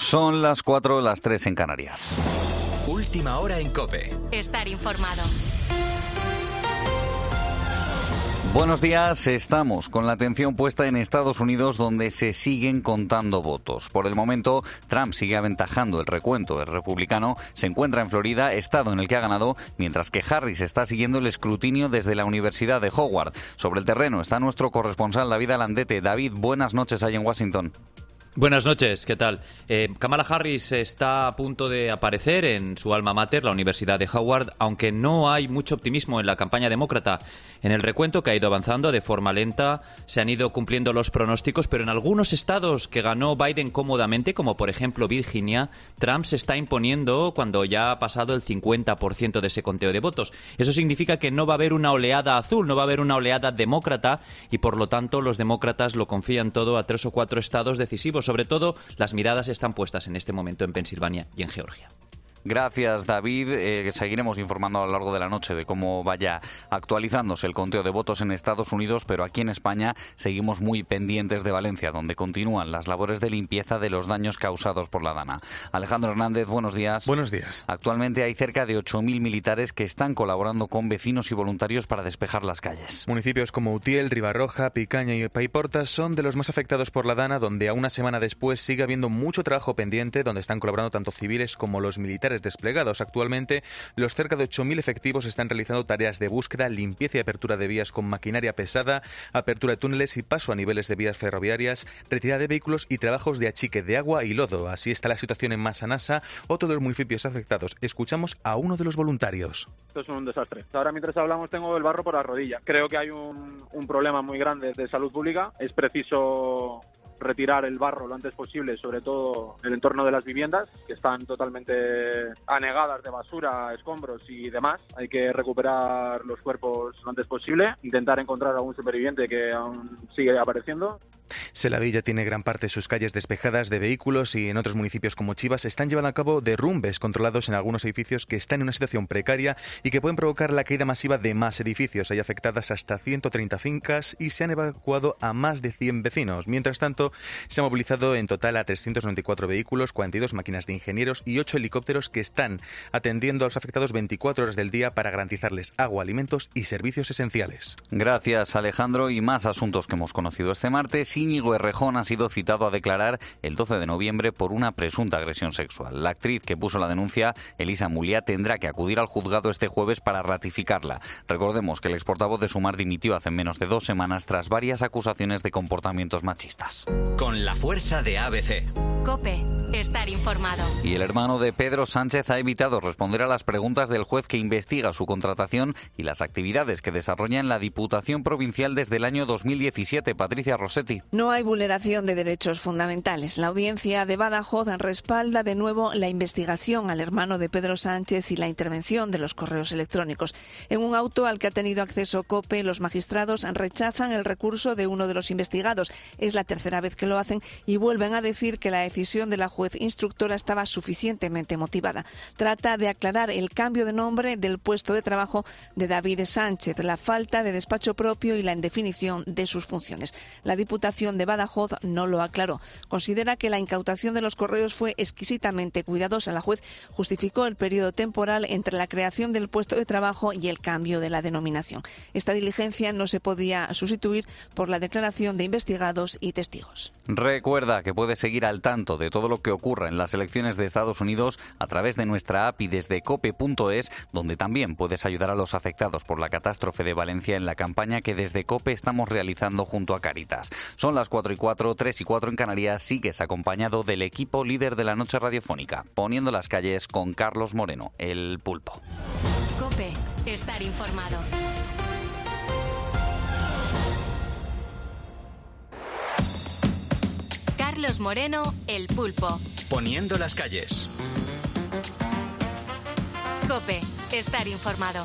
Son las 4, las 3 en Canarias. Última hora en COPE. Estar informado. Buenos días, estamos con la atención puesta en Estados Unidos, donde se siguen contando votos. Por el momento, Trump sigue aventajando el recuento. El republicano se encuentra en Florida, estado en el que ha ganado, mientras que Harris está siguiendo el escrutinio desde la Universidad de Howard. Sobre el terreno está nuestro corresponsal David Alandete. David, buenas noches ahí en Washington. Buenas noches, ¿qué tal? Kamala Harris está a punto de aparecer en su alma mater, la Universidad de Howard, aunque no hay mucho optimismo en la campaña demócrata. En el recuento, que ha ido avanzando de forma lenta, se han ido cumpliendo los pronósticos, pero en algunos estados que ganó Biden cómodamente, como por ejemplo Virginia, Trump se está imponiendo cuando ya ha pasado el 50% de ese conteo de votos. Eso significa que no va a haber una oleada azul, no va a haber una oleada demócrata, y por lo tanto los demócratas lo confían todo a 3 o 4 estados decisivos. Sobre todo, las miradas están puestas en este momento en Pensilvania y en Georgia. Gracias, David. Seguiremos informando a lo largo de la noche de cómo vaya actualizándose el conteo de votos en Estados Unidos, pero aquí en España seguimos muy pendientes de Valencia, donde continúan las labores de limpieza de los daños causados por la Dana. Alejandro Hernández, buenos días. Buenos días. Actualmente hay cerca de 8.000 militares que están colaborando con vecinos y voluntarios para despejar las calles. Municipios como Utiel, Ribarroja, Picaña y Paiporta son de los más afectados por la Dana, donde a una semana después sigue habiendo mucho trabajo pendiente, donde están colaborando tanto civiles como los militares desplegados. Actualmente, los cerca de 8.000 efectivos están realizando tareas de búsqueda, limpieza y apertura de vías con maquinaria pesada, apertura de túneles y paso a niveles de vías ferroviarias, retirada de vehículos y trabajos de achique de agua y lodo. Así está la situación en Massanassa, otro de los municipios afectados. Escuchamos a uno de los voluntarios. Esto es un desastre. Ahora, mientras hablamos, tengo el barro por la rodilla. Creo que hay un problema muy grande de salud pública. Es preciso retirar el barro lo antes posible, sobre todo en el entorno de las viviendas, que están totalmente anegadas de basura, escombros y demás. Hay que recuperar los cuerpos lo antes posible, intentar encontrar a algún superviviente que aún sigue apareciendo. Selavilla tiene gran parte de sus calles despejadas de vehículos y en otros municipios como Chivas están llevando a cabo derrumbes controlados en algunos edificios que están en una situación precaria y que pueden provocar la caída masiva de más edificios. Hay afectadas hasta 130 fincas y se han evacuado a más de 100 vecinos. Mientras tanto, se han movilizado en total a 394 vehículos, 42 máquinas de ingenieros y 8 helicópteros que están atendiendo a los afectados 24 horas del día para garantizarles agua, alimentos y servicios esenciales. Gracias, Alejandro. Y más asuntos que hemos conocido este martes. Íñigo Errejón ha sido citado a declarar el 12 de noviembre por una presunta agresión sexual. La actriz que puso la denuncia, Elisa Muliá, tendrá que acudir al juzgado este jueves para ratificarla. Recordemos que el exportavoz de Sumar dimitió hace menos de 2 semanas tras varias acusaciones de comportamientos machistas. Con la fuerza de ABC. COPE. Estar informado. Y el hermano de Pedro Sánchez ha evitado responder a las preguntas del juez que investiga su contratación y las actividades que desarrolla en la Diputación Provincial desde el año 2017. Patricia Rossetti. No hay vulneración de derechos fundamentales. La audiencia de Badajoz respalda de nuevo la investigación al hermano de Pedro Sánchez y la intervención de los correos electrónicos. En un auto al que ha tenido acceso COPE, los magistrados rechazan el recurso de uno de los investigados. Es la tercera vez que lo hacen y vuelven a decir que la decisión de la juez instructora estaba suficientemente motivada. Trata de aclarar el cambio de nombre del puesto de trabajo de David Sánchez, la falta de despacho propio y la indefinición de sus funciones. La Diputación de Badajoz no lo aclaró. Considera que la incautación de los correos fue exquisitamente cuidadosa. La juez justificó el periodo temporal entre la creación del puesto de trabajo y el cambio de la denominación. Esta diligencia no se podía sustituir por la declaración de investigados y testigos. Recuerda que puedes seguir al tanto de todo lo que ocurra en las elecciones de Estados Unidos a través de nuestra app y desde cope.es, donde también puedes ayudar a los afectados por la catástrofe de Valencia en la campaña que desde COPE estamos realizando junto a Cáritas. Son las 4:04, 3:04 en Canarias. Sigues acompañado del equipo líder de la noche radiofónica, poniendo las calles con Carlos Moreno, el Pulpo. COPE. Estar informado. Carlos Moreno, el Pulpo. Poniendo las calles. COPE. Estar informado.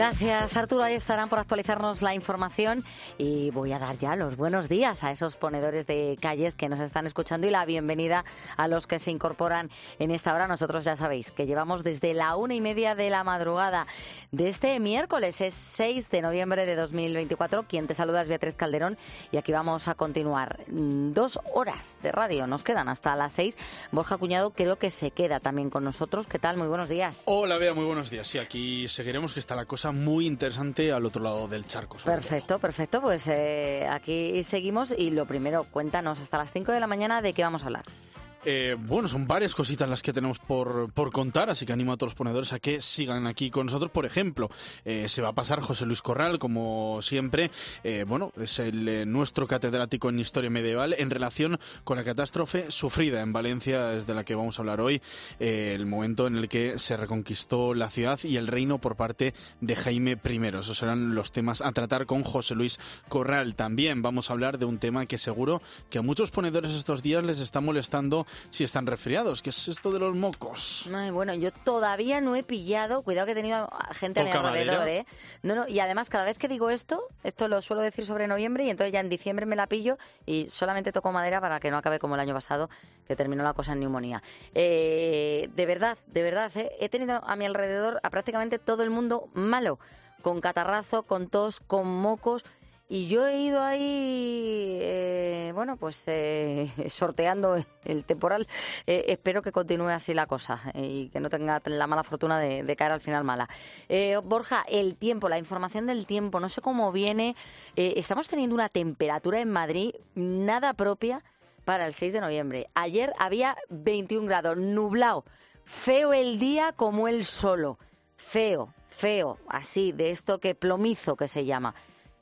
Gracias, Arturo. Ahí estarán por actualizarnos la información y voy a dar ya los buenos días a esos ponedores de calles que nos están escuchando y la bienvenida a los que se incorporan en esta hora. Nosotros ya sabéis que llevamos desde la 1:30 de la madrugada de este miércoles, es 6 de noviembre de 2024. Quien te saluda es Beatriz Calderón y aquí vamos a continuar 2 horas de radio. Nos quedan hasta las 6. Borja Cuñado creo que se queda también con nosotros. ¿Qué tal? Muy buenos días. Hola, Bea, muy buenos días. Sí, aquí seguiremos, que está la cosa muy interesante al otro lado del charco. Perfecto. Pues aquí seguimos y lo primero, cuéntanos hasta las 5 de la mañana de qué vamos a hablar. Bueno, son varias cositas las que tenemos por contar, así que animo a todos los ponedores a que sigan aquí con nosotros. Por ejemplo, se va a pasar José Luis Corral, como siempre. Es nuestro catedrático en Historia Medieval en relación con la catástrofe sufrida en Valencia, es de la que vamos a hablar hoy, el momento en el que se reconquistó la ciudad y el reino por parte de Jaime I. Esos serán los temas a tratar con José Luis Corral. También vamos a hablar de un tema que seguro que a muchos ponedores estos días les está molestando si están resfriados, que es esto de los mocos. Ay, bueno, yo todavía no he pillado, cuidado que he tenido gente a mi alrededor, ¿eh? No, y además cada vez que digo esto lo suelo decir sobre noviembre y entonces ya en diciembre me la pillo y solamente toco madera para que no acabe como el año pasado, que terminó la cosa en neumonía. De verdad, he tenido a mi alrededor a prácticamente todo el mundo malo, con catarrazo, con tos, con mocos. Y yo he ido ahí, sorteando el temporal. Espero que continúe así la cosa y que no tenga la mala fortuna de caer al final mala. Borja, el tiempo, la información del tiempo, no sé cómo viene. Estamos teniendo una temperatura en Madrid nada propia para el 6 de noviembre. Ayer había 21 grados, nublado, feo el día como el solo. Feo, así, de esto que plomizo que se llama.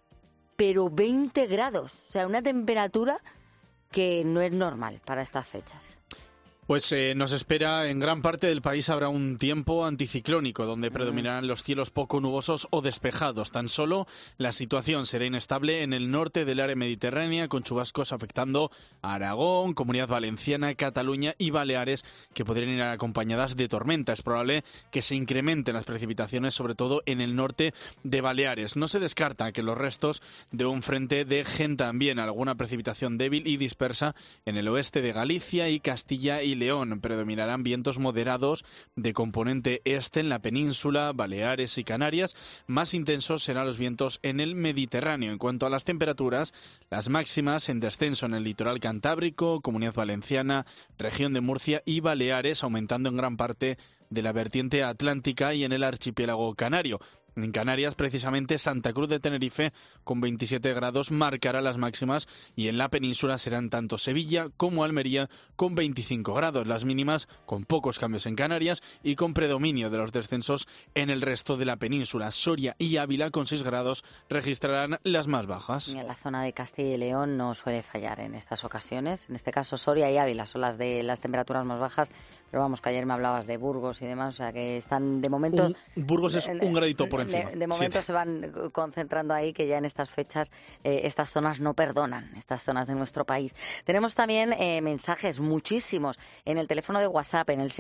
Pero 20 grados, o sea, una temperatura que no es normal para estas fechas. Pues nos espera, en gran parte del país habrá un tiempo anticiclónico donde predominarán los cielos poco nubosos o despejados. Tan solo la situación será inestable en el norte del área mediterránea, con chubascos afectando a Aragón, Comunidad Valenciana, Cataluña y Baleares, que podrían ir acompañadas de tormenta. Es probable que se incrementen las precipitaciones, sobre todo en el norte de Baleares. No se descarta que los restos de un frente dejen también alguna precipitación débil y dispersa en el oeste de Galicia y Castilla y León. Predominarán vientos moderados de componente este en la península, Baleares y Canarias. Más intensos serán los vientos en el Mediterráneo. En cuanto a las temperaturas, las máximas en descenso en el litoral cantábrico, Comunidad Valenciana, región de Murcia y Baleares, aumentando en gran parte de la vertiente atlántica y en el archipiélago canario. En Canarias, precisamente, Santa Cruz de Tenerife, con 27 grados, marcará las máximas y en la península serán tanto Sevilla como Almería, con 25 grados. Las mínimas con pocos cambios en Canarias y con predominio de los descensos en el resto de la península. Soria y Ávila, con 6 grados, registrarán las más bajas. En la zona de Castilla y León no suele fallar en estas ocasiones. En este caso, Soria y Ávila son las de las temperaturas más bajas. Pero vamos, que ayer me hablabas de Burgos y demás, o sea que están de momento... Burgos es un gradito por encima. De momento se van concentrando ahí, que ya en estas fechas estas zonas no perdonan, estas zonas de nuestro país. Tenemos también mensajes, muchísimos, en el teléfono de WhatsApp, en el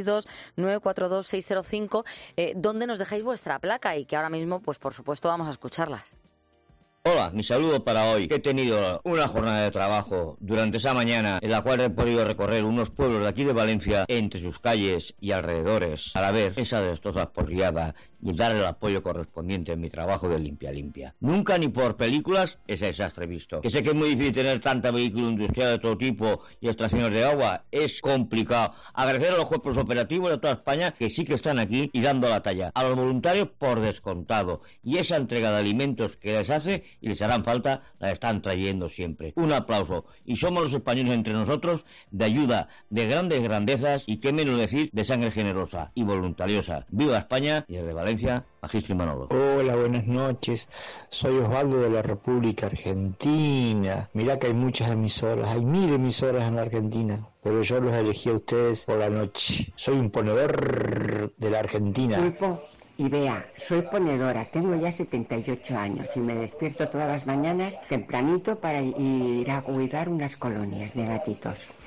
662-942-605, donde nos dejáis vuestra placa y que ahora mismo, pues por supuesto, vamos a escucharlas. Hola, mi saludo para hoy. He tenido una jornada de trabajo durante esa mañana en la cual he podido recorrer unos pueblos de aquí de Valencia entre sus calles y alrededores para ver esa destroza porriada y dar el apoyo correspondiente en mi trabajo de limpia. Nunca ni por películas ese desastre visto. Que sé que es muy difícil tener tanta vehículo industrial de todo tipo y extracciones de agua, es complicado. Agradecer a los cuerpos operativos de toda España que sí que están aquí y dando la talla. A los voluntarios por descontado. Y esa entrega de alimentos que les hace y les harán falta, la están trayendo siempre. Un aplauso. Y somos los españoles entre nosotros de ayuda, de grandes grandezas y qué menos decir de sangre generosa y voluntariosa. ¡Viva España! Y desde Valencia, Magistro y Manolo. Hola, buenas noches. Soy Osvaldo de la República Argentina. Mirá que hay muchas emisoras, hay 1000 emisoras en la Argentina, pero yo los elegí a ustedes por la noche. Soy un ponedor de la Argentina. Pulpo y Bea, soy ponedora, tengo ya 78 años y me despierto todas las mañanas tempranito para ir a cuidar unas colonias de gatitos.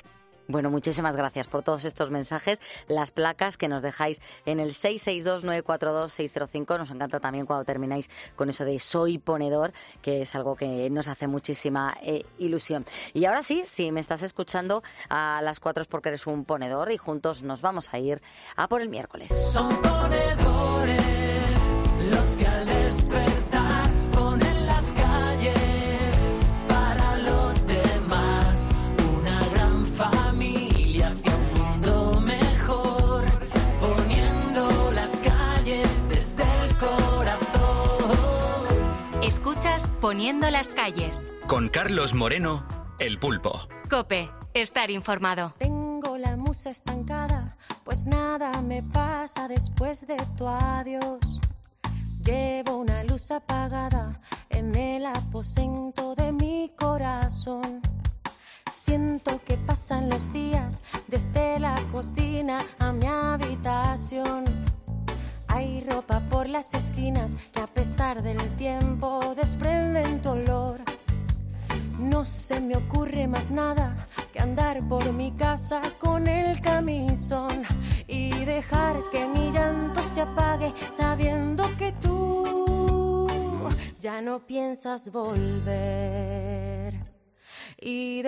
Bueno, muchísimas gracias por todos estos mensajes, las placas que nos dejáis en el 662-942-605. Nos encanta también cuando termináis con eso de soy ponedor, que es algo que nos hace muchísima ilusión. Y ahora sí, si me estás escuchando a las 4 es porque eres un ponedor y juntos nos vamos a ir a por el miércoles. Son ponedores los que al despertar ponen las calles para los demás. Una gran familia hacia un mundo mejor, poniendo las calles desde el corazón. Escuchas Poniendo las calles. Con Carlos Moreno, El Pulpo. COPE. Estar informado. Tengo la musa estancada, pues nada me pasa después de tu adiós. Llevo una luz apagada en el aposento de mi corazón. Siento que pasan los días desde la cocina a mi habitación. Hay ropa por las esquinas que a pesar del tiempo desprenden tu olor. No se me ocurre más nada que andar por mi casa con el camisón y dejar que mi llanto se apague sabiendo que tú ya no piensas volver. Y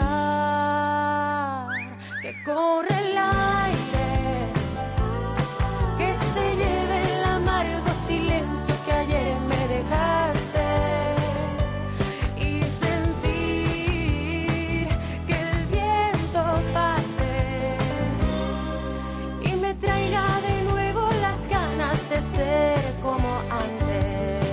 dejar que corra el aire, que se lleve el amargo silencio que ayer me dejaste. Ser como antes.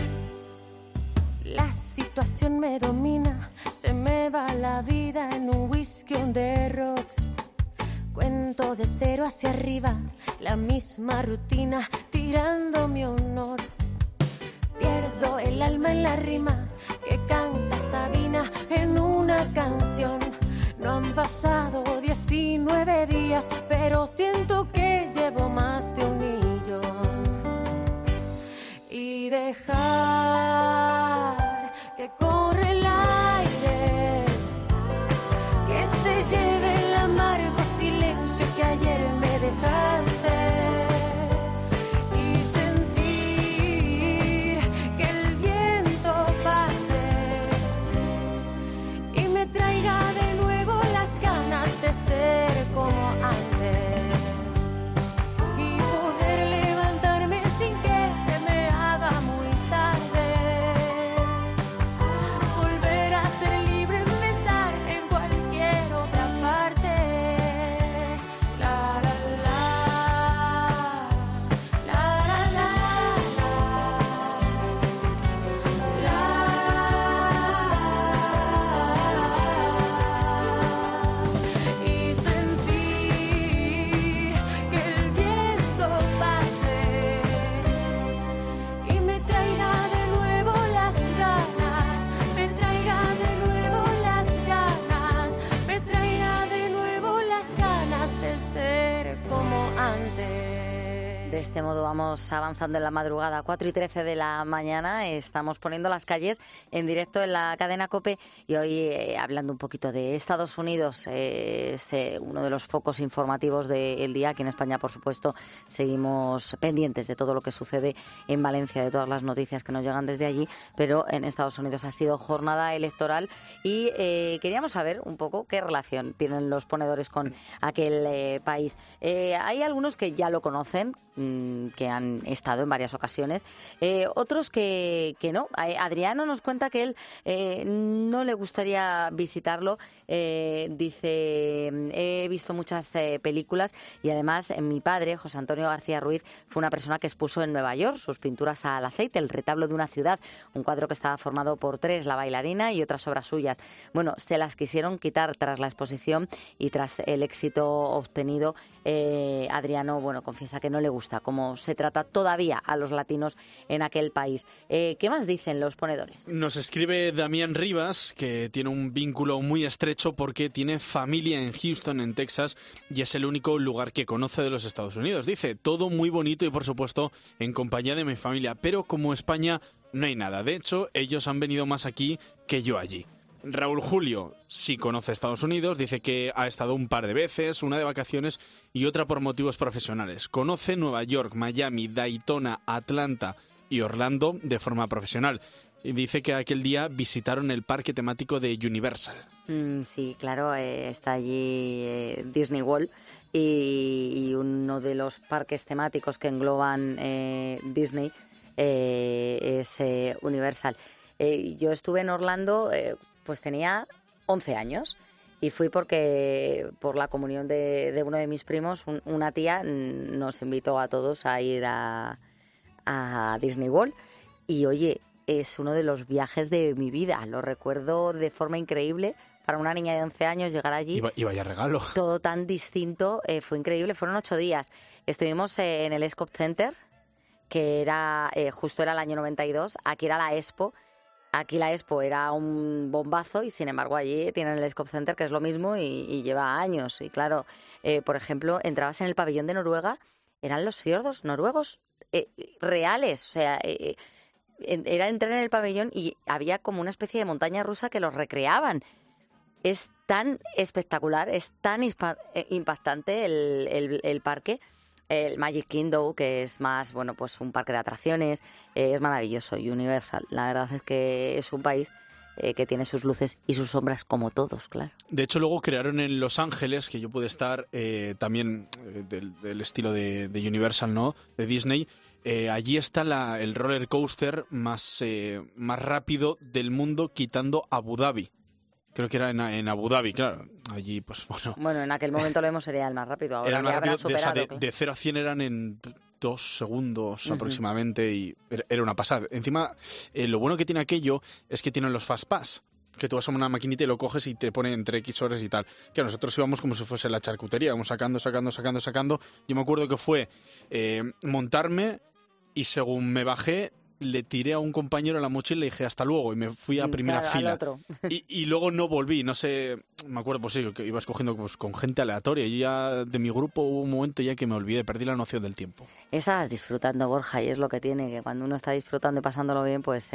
La situación me domina, se me va la vida en un whisky on the rocks. Cuento de 0 hacia arriba, la misma rutina tirando mi honor. Pierdo el alma en la rima que canta Sabina en una canción. No han pasado 19 días, pero siento que llevo más de un millón. Y dejar que corre el aire, que se lleve el amargo silencio que ayer me dejaste. Y sentir que el viento pase y me traiga de nuevo las ganas de ser como antes. Y poder levantarme sin que se me haga muy tarde. Volver a ser libre, empezar en cualquier otra parte. La la la, la la la, y sentir que el viento pase y me traiga de nuevo las ganas, me traiga de nuevo las ganas, me traiga de nuevo las ganas de ser como antes. De este modo vamos avanzando en la madrugada, 4:13 de la mañana. Estamos poniendo las calles en directo en la cadena COPE y hoy hablando un poquito de Estados Unidos, es uno de los focos informativos del día. Aquí en España, por supuesto, seguimos pendientes de todo lo que sucede en Valencia, de todas las noticias que nos llegan desde allí, pero en Estados Unidos ha sido jornada electoral y queríamos saber un poco qué relación tienen los ponedores con aquel país. Hay algunos que ya lo conocen, que han estado en varias ocasiones, otros que no. Adriano nos cuenta que él no le gustaría visitarlo. Dice, he visto muchas películas y además mi padre, José Antonio García Ruiz, fue una persona que expuso en Nueva York sus pinturas al aceite, el retablo de una ciudad, un cuadro que estaba formado por 3, la bailarina y otras obras suyas. Bueno, se las quisieron quitar tras la exposición y tras el éxito obtenido. Adriano, bueno, confiesa que no le gusta cómo se trata todavía a los latinos en aquel país. ¿Qué más dicen los ponedores? Nos escribe Damián Rivas, que tiene un vínculo muy estrecho porque tiene familia en Houston, en Texas, y es el único lugar que conoce de los Estados Unidos. Dice, todo muy bonito y por supuesto en compañía de mi familia, pero como España no hay nada. De hecho, ellos han venido más aquí que yo allí. Raúl Julio sí conoce Estados Unidos, dice que ha estado un par de veces, una de vacaciones y otra por motivos profesionales. Conoce Nueva York, Miami, Daytona, Atlanta y Orlando de forma profesional. Y dice que aquel día visitaron el parque temático de Universal. Sí, claro, está allí Disney World y uno de los parques temáticos que engloban Disney es Universal. Yo estuve en Orlando, pues tenía 11 años y fui porque por la comunión de uno de mis primos, una tía nos invitó a todos a ir a Disney World y oye, es uno de los viajes de mi vida, lo recuerdo de forma increíble. Para una niña de 11 años llegar allí... Y vaya regalo. Todo tan distinto, fue increíble. Fueron 8 días. Estuvimos en el Escop Center, que era justo era el año 92. Aquí era la Expo. Aquí la Expo era un bombazo y, sin embargo, allí tienen el Escop Center, que es lo mismo y lleva años. Y claro, por ejemplo, entrabas en el pabellón de Noruega, eran los fiordos noruegos reales. O sea... era entrar en el pabellón y había como una especie de montaña rusa que los recreaban. Es tan espectacular, es tan impactante el parque. El Magic Kingdom, que es más, bueno, pues un parque de atracciones, es maravilloso. Universal, la verdad es que es un país que tiene sus luces y sus sombras como todos, claro. De hecho, luego crearon en Los Ángeles, que yo pude estar también del estilo de Universal, ¿no? De Disney. Allí está el roller coaster más rápido del mundo, quitando Abu Dhabi. Creo que era en Abu Dhabi, claro. Allí, pues bueno. Bueno, en aquel momento lo vemos sería el más rápido. Ahora era el más rápido, superado, de 0 a 100 eran en 2 segundos aproximadamente y era una pasada. Encima, lo bueno que tiene aquello es que tienen los Fast Pass, que tú vas a una maquinita y lo coges y te pone entre X horas y tal. Que nosotros íbamos como si fuese la charcutería, íbamos sacando. Yo me acuerdo que fue montarme y según me bajé, le tiré a un compañero la mochila y le dije hasta luego y me fui a primera fila. Y luego no volví, no sé, me acuerdo pues sí, que iba escogiendo pues, con gente aleatoria. Yo ya de mi grupo hubo un momento ya que me olvidé, perdí la noción del tiempo. Estabas disfrutando, Borja, y es lo que tiene, que cuando uno está disfrutando y pasándolo bien, pues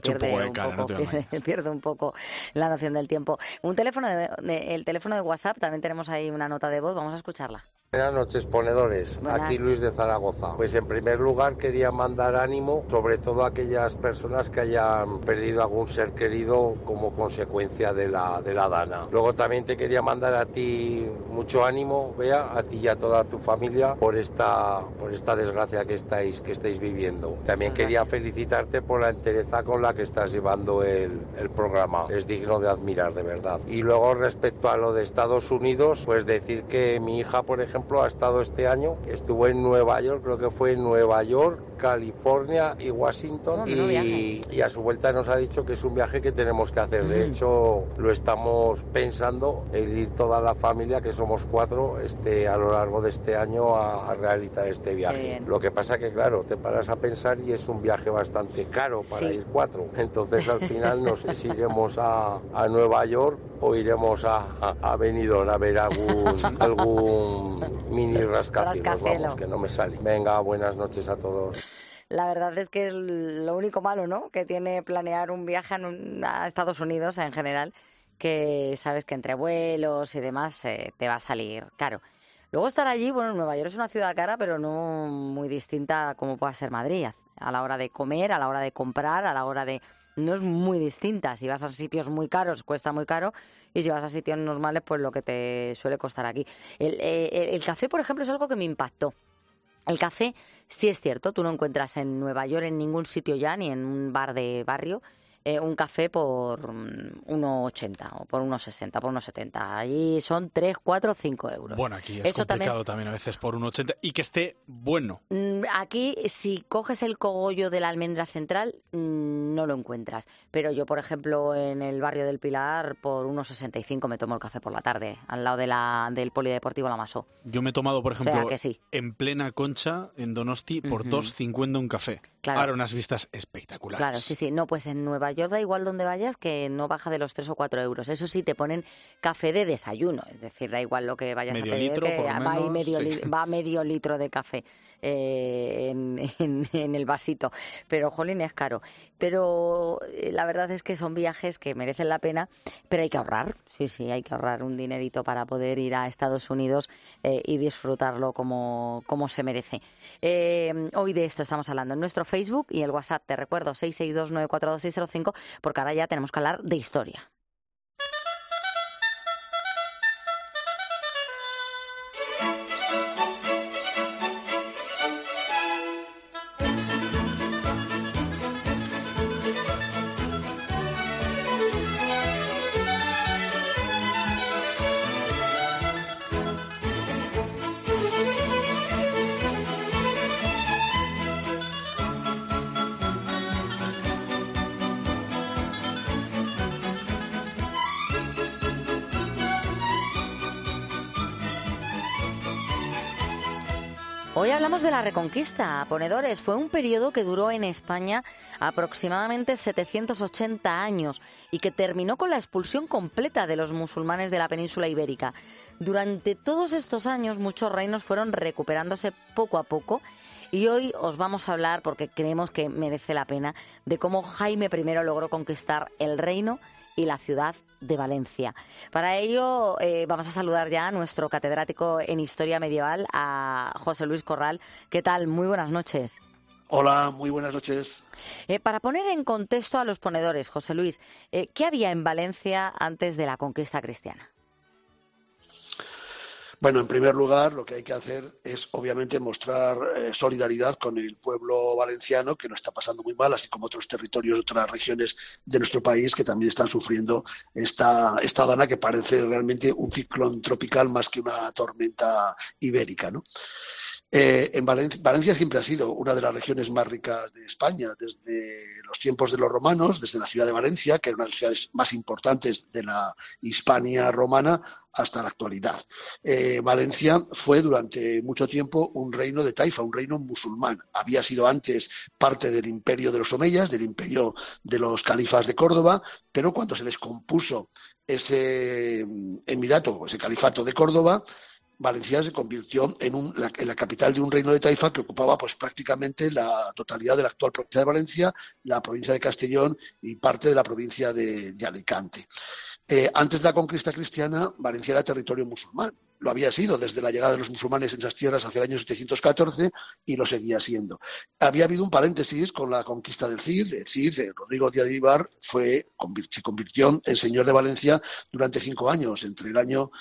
pierde un poco la noción del tiempo. El teléfono de WhatsApp, también tenemos ahí una nota de voz, vamos a escucharla. Buenas noches, ponedores. Buenas. Aquí Luis de Zaragoza. Pues en primer lugar quería mandar ánimo, sobre todo a aquellas personas que hayan perdido algún ser querido como consecuencia de la dana. Luego también te quería mandar a ti mucho ánimo, Bea, a ti y a toda tu familia por esta desgracia que estáis viviendo. También quería felicitarte por la entereza con la que estás llevando el programa. Es digno de admirar, de verdad. Y luego respecto a lo de Estados Unidos, pues decir que mi hija, por ejemplo, ha estado este año, estuvo en Nueva York, creo que fue en Nueva York, California y Washington, y a su vuelta nos ha dicho que es un viaje que tenemos que hacer. De hecho, lo estamos pensando el ir toda la familia, que somos 4, a lo largo de este año a realizar este viaje. Lo que pasa que, claro, te paras a pensar y es un viaje bastante caro para ir 4. Entonces, al final, no sé si iremos a Nueva York o iremos a Benidorm a ver algún mini rascacielos, vamos, que no me sale. Venga, buenas noches a todos. La verdad es que es lo único malo, ¿no?, que tiene planear un viaje a Estados Unidos en general, que sabes que entre vuelos y demás te va a salir caro. Luego estar allí, bueno, Nueva York es una ciudad cara, pero no muy distinta como pueda ser Madrid. A la hora de comer, a la hora de comprar, a la hora de... No es muy distinta. Si vas a sitios muy caros, cuesta muy caro. Y si vas a sitios normales, pues lo que te suele costar aquí. El café, por ejemplo, es algo que me impactó. El café, sí es cierto, tú no encuentras en Nueva York en ningún sitio ya, ni en un bar de barrio, un café por 1,80 o por 1,60, por 1,70. Ahí son 3, 4, 5 euros. Bueno, aquí es complicado también a veces por 1,80 y que esté bueno. Aquí, si coges el cogollo de la Almendra Central, no lo encuentras. Pero yo, por ejemplo, en el barrio del Pilar, por 1,65 me tomo el café por la tarde, al lado del Polideportivo La Masó. Yo me he tomado, por ejemplo, que sí, en plena Concha, en Donosti, por 2,50 un café. Claro. Ahora unas vistas espectaculares. Claro, sí, sí. No, pues en Nueva York da igual donde vayas que no baja de los 3 o 4 euros. Eso sí, te ponen café de desayuno. Es decir, da igual lo que vayas medio a pedir, litro, que por lo va, menos, va medio litro de café en el vasito. Pero, jolín, es caro. Pero la verdad es que son viajes que merecen la pena, pero hay que ahorrar. Sí, sí, hay que ahorrar un dinerito para poder ir a Estados Unidos y disfrutarlo como se merece. Hoy de esto estamos hablando en nuestro Facebook y el WhatsApp, te recuerdo, 662942605, porque ahora ya tenemos que hablar de historia. Hoy hablamos de la Reconquista, ponedores. Fue un periodo que duró en España aproximadamente 780 años y que terminó con la expulsión completa de los musulmanes de la península ibérica. Durante todos estos años muchos reinos fueron recuperándose poco a poco y hoy os vamos a hablar, porque creemos que merece la pena, de cómo Jaime I logró conquistar el reino y la ciudad de Valencia. Para ello vamos a saludar ya a nuestro catedrático en Historia Medieval, a José Luis Corral. ¿Qué tal? Muy buenas noches. Hola, muy buenas noches. Para poner en contexto a los ponedores, José Luis, ¿qué había en Valencia antes de la conquista cristiana? Bueno, en primer lugar, lo que hay que hacer es, obviamente, mostrar solidaridad con el pueblo valenciano, que lo está pasando muy mal, así como otros territorios, otras regiones de nuestro país que también están sufriendo esta dana que parece realmente un ciclón tropical más que una tormenta ibérica, ¿no? En Valencia siempre ha sido una de las regiones más ricas de España, desde los tiempos de los romanos, desde la ciudad de Valencia, que era una de las ciudades más importantes de la Hispania romana, hasta la actualidad. Valencia fue durante mucho tiempo un reino de taifa, un reino musulmán. Había sido antes parte del imperio de los omeyas, del imperio de los califas de Córdoba, pero cuando se descompuso ese emirato, ese califato de Córdoba, Valencia se convirtió en la capital de un reino de taifa que ocupaba pues prácticamente la totalidad de la actual provincia de Valencia, la provincia de Castellón y parte de la provincia de Alicante. Antes de la conquista cristiana, Valencia era territorio musulmán. Lo había sido desde la llegada de los musulmanes en esas tierras hacia el año 714 y lo seguía siendo. Había habido un paréntesis con la conquista del Cid. El Cid, Rodrigo Díaz de Vivar, se convirtió en señor de Valencia durante 5 años. Entre el año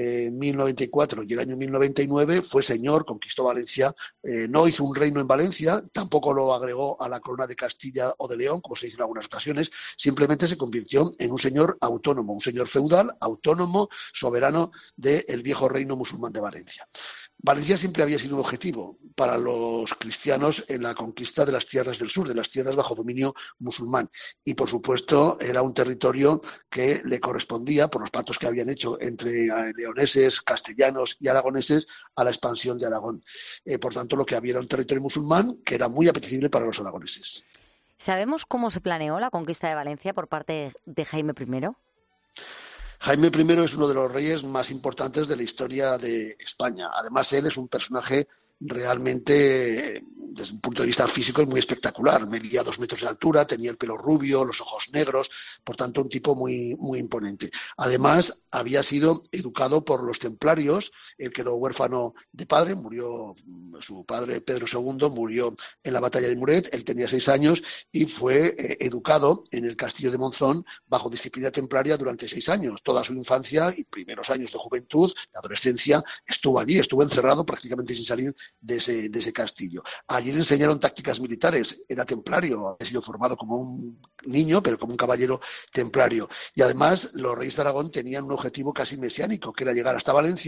1094 y el año 1099 fue señor, conquistó Valencia. No hizo un reino en Valencia, tampoco lo agregó a la corona de Castilla o de León, como se dice en algunas ocasiones. Simplemente se convirtió en un señor autónomo, un señor feudal, autónomo, soberano del viejo reino musulmán de Valencia. Valencia siempre había sido un objetivo para los cristianos en la conquista de las tierras del sur, de las tierras bajo dominio musulmán. Y, por supuesto, era un territorio que le correspondía, por los pactos que habían hecho entre leoneses, castellanos y aragoneses, a la expansión de Aragón. Por tanto, lo que había era un territorio musulmán que era muy apetecible para los aragoneses. ¿Sabemos cómo se planeó la conquista de Valencia por parte de Jaime I? Jaime I es uno de los reyes más importantes de la historia de España. Además, él es un personaje realmente, desde un punto de vista físico, es muy espectacular. Medía 2 metros de altura, tenía el pelo rubio, los ojos negros, por tanto, un tipo muy, muy imponente. Además, había sido educado por los templarios. Él quedó huérfano de padre, murió, su padre Pedro II murió en la batalla de Muret, él tenía 6 años y fue educado en el castillo de Monzón bajo disciplina templaria durante 6 años. Toda su infancia y primeros años de juventud, de adolescencia, estuvo allí, estuvo encerrado prácticamente sin salir de ese castillo. Allí le enseñaron tácticas militares, era templario, había sido formado como un niño, pero como un caballero templario. Y además los reyes de Aragón tenían un objetivo casi mesiánico, que era llegar hasta Valencia,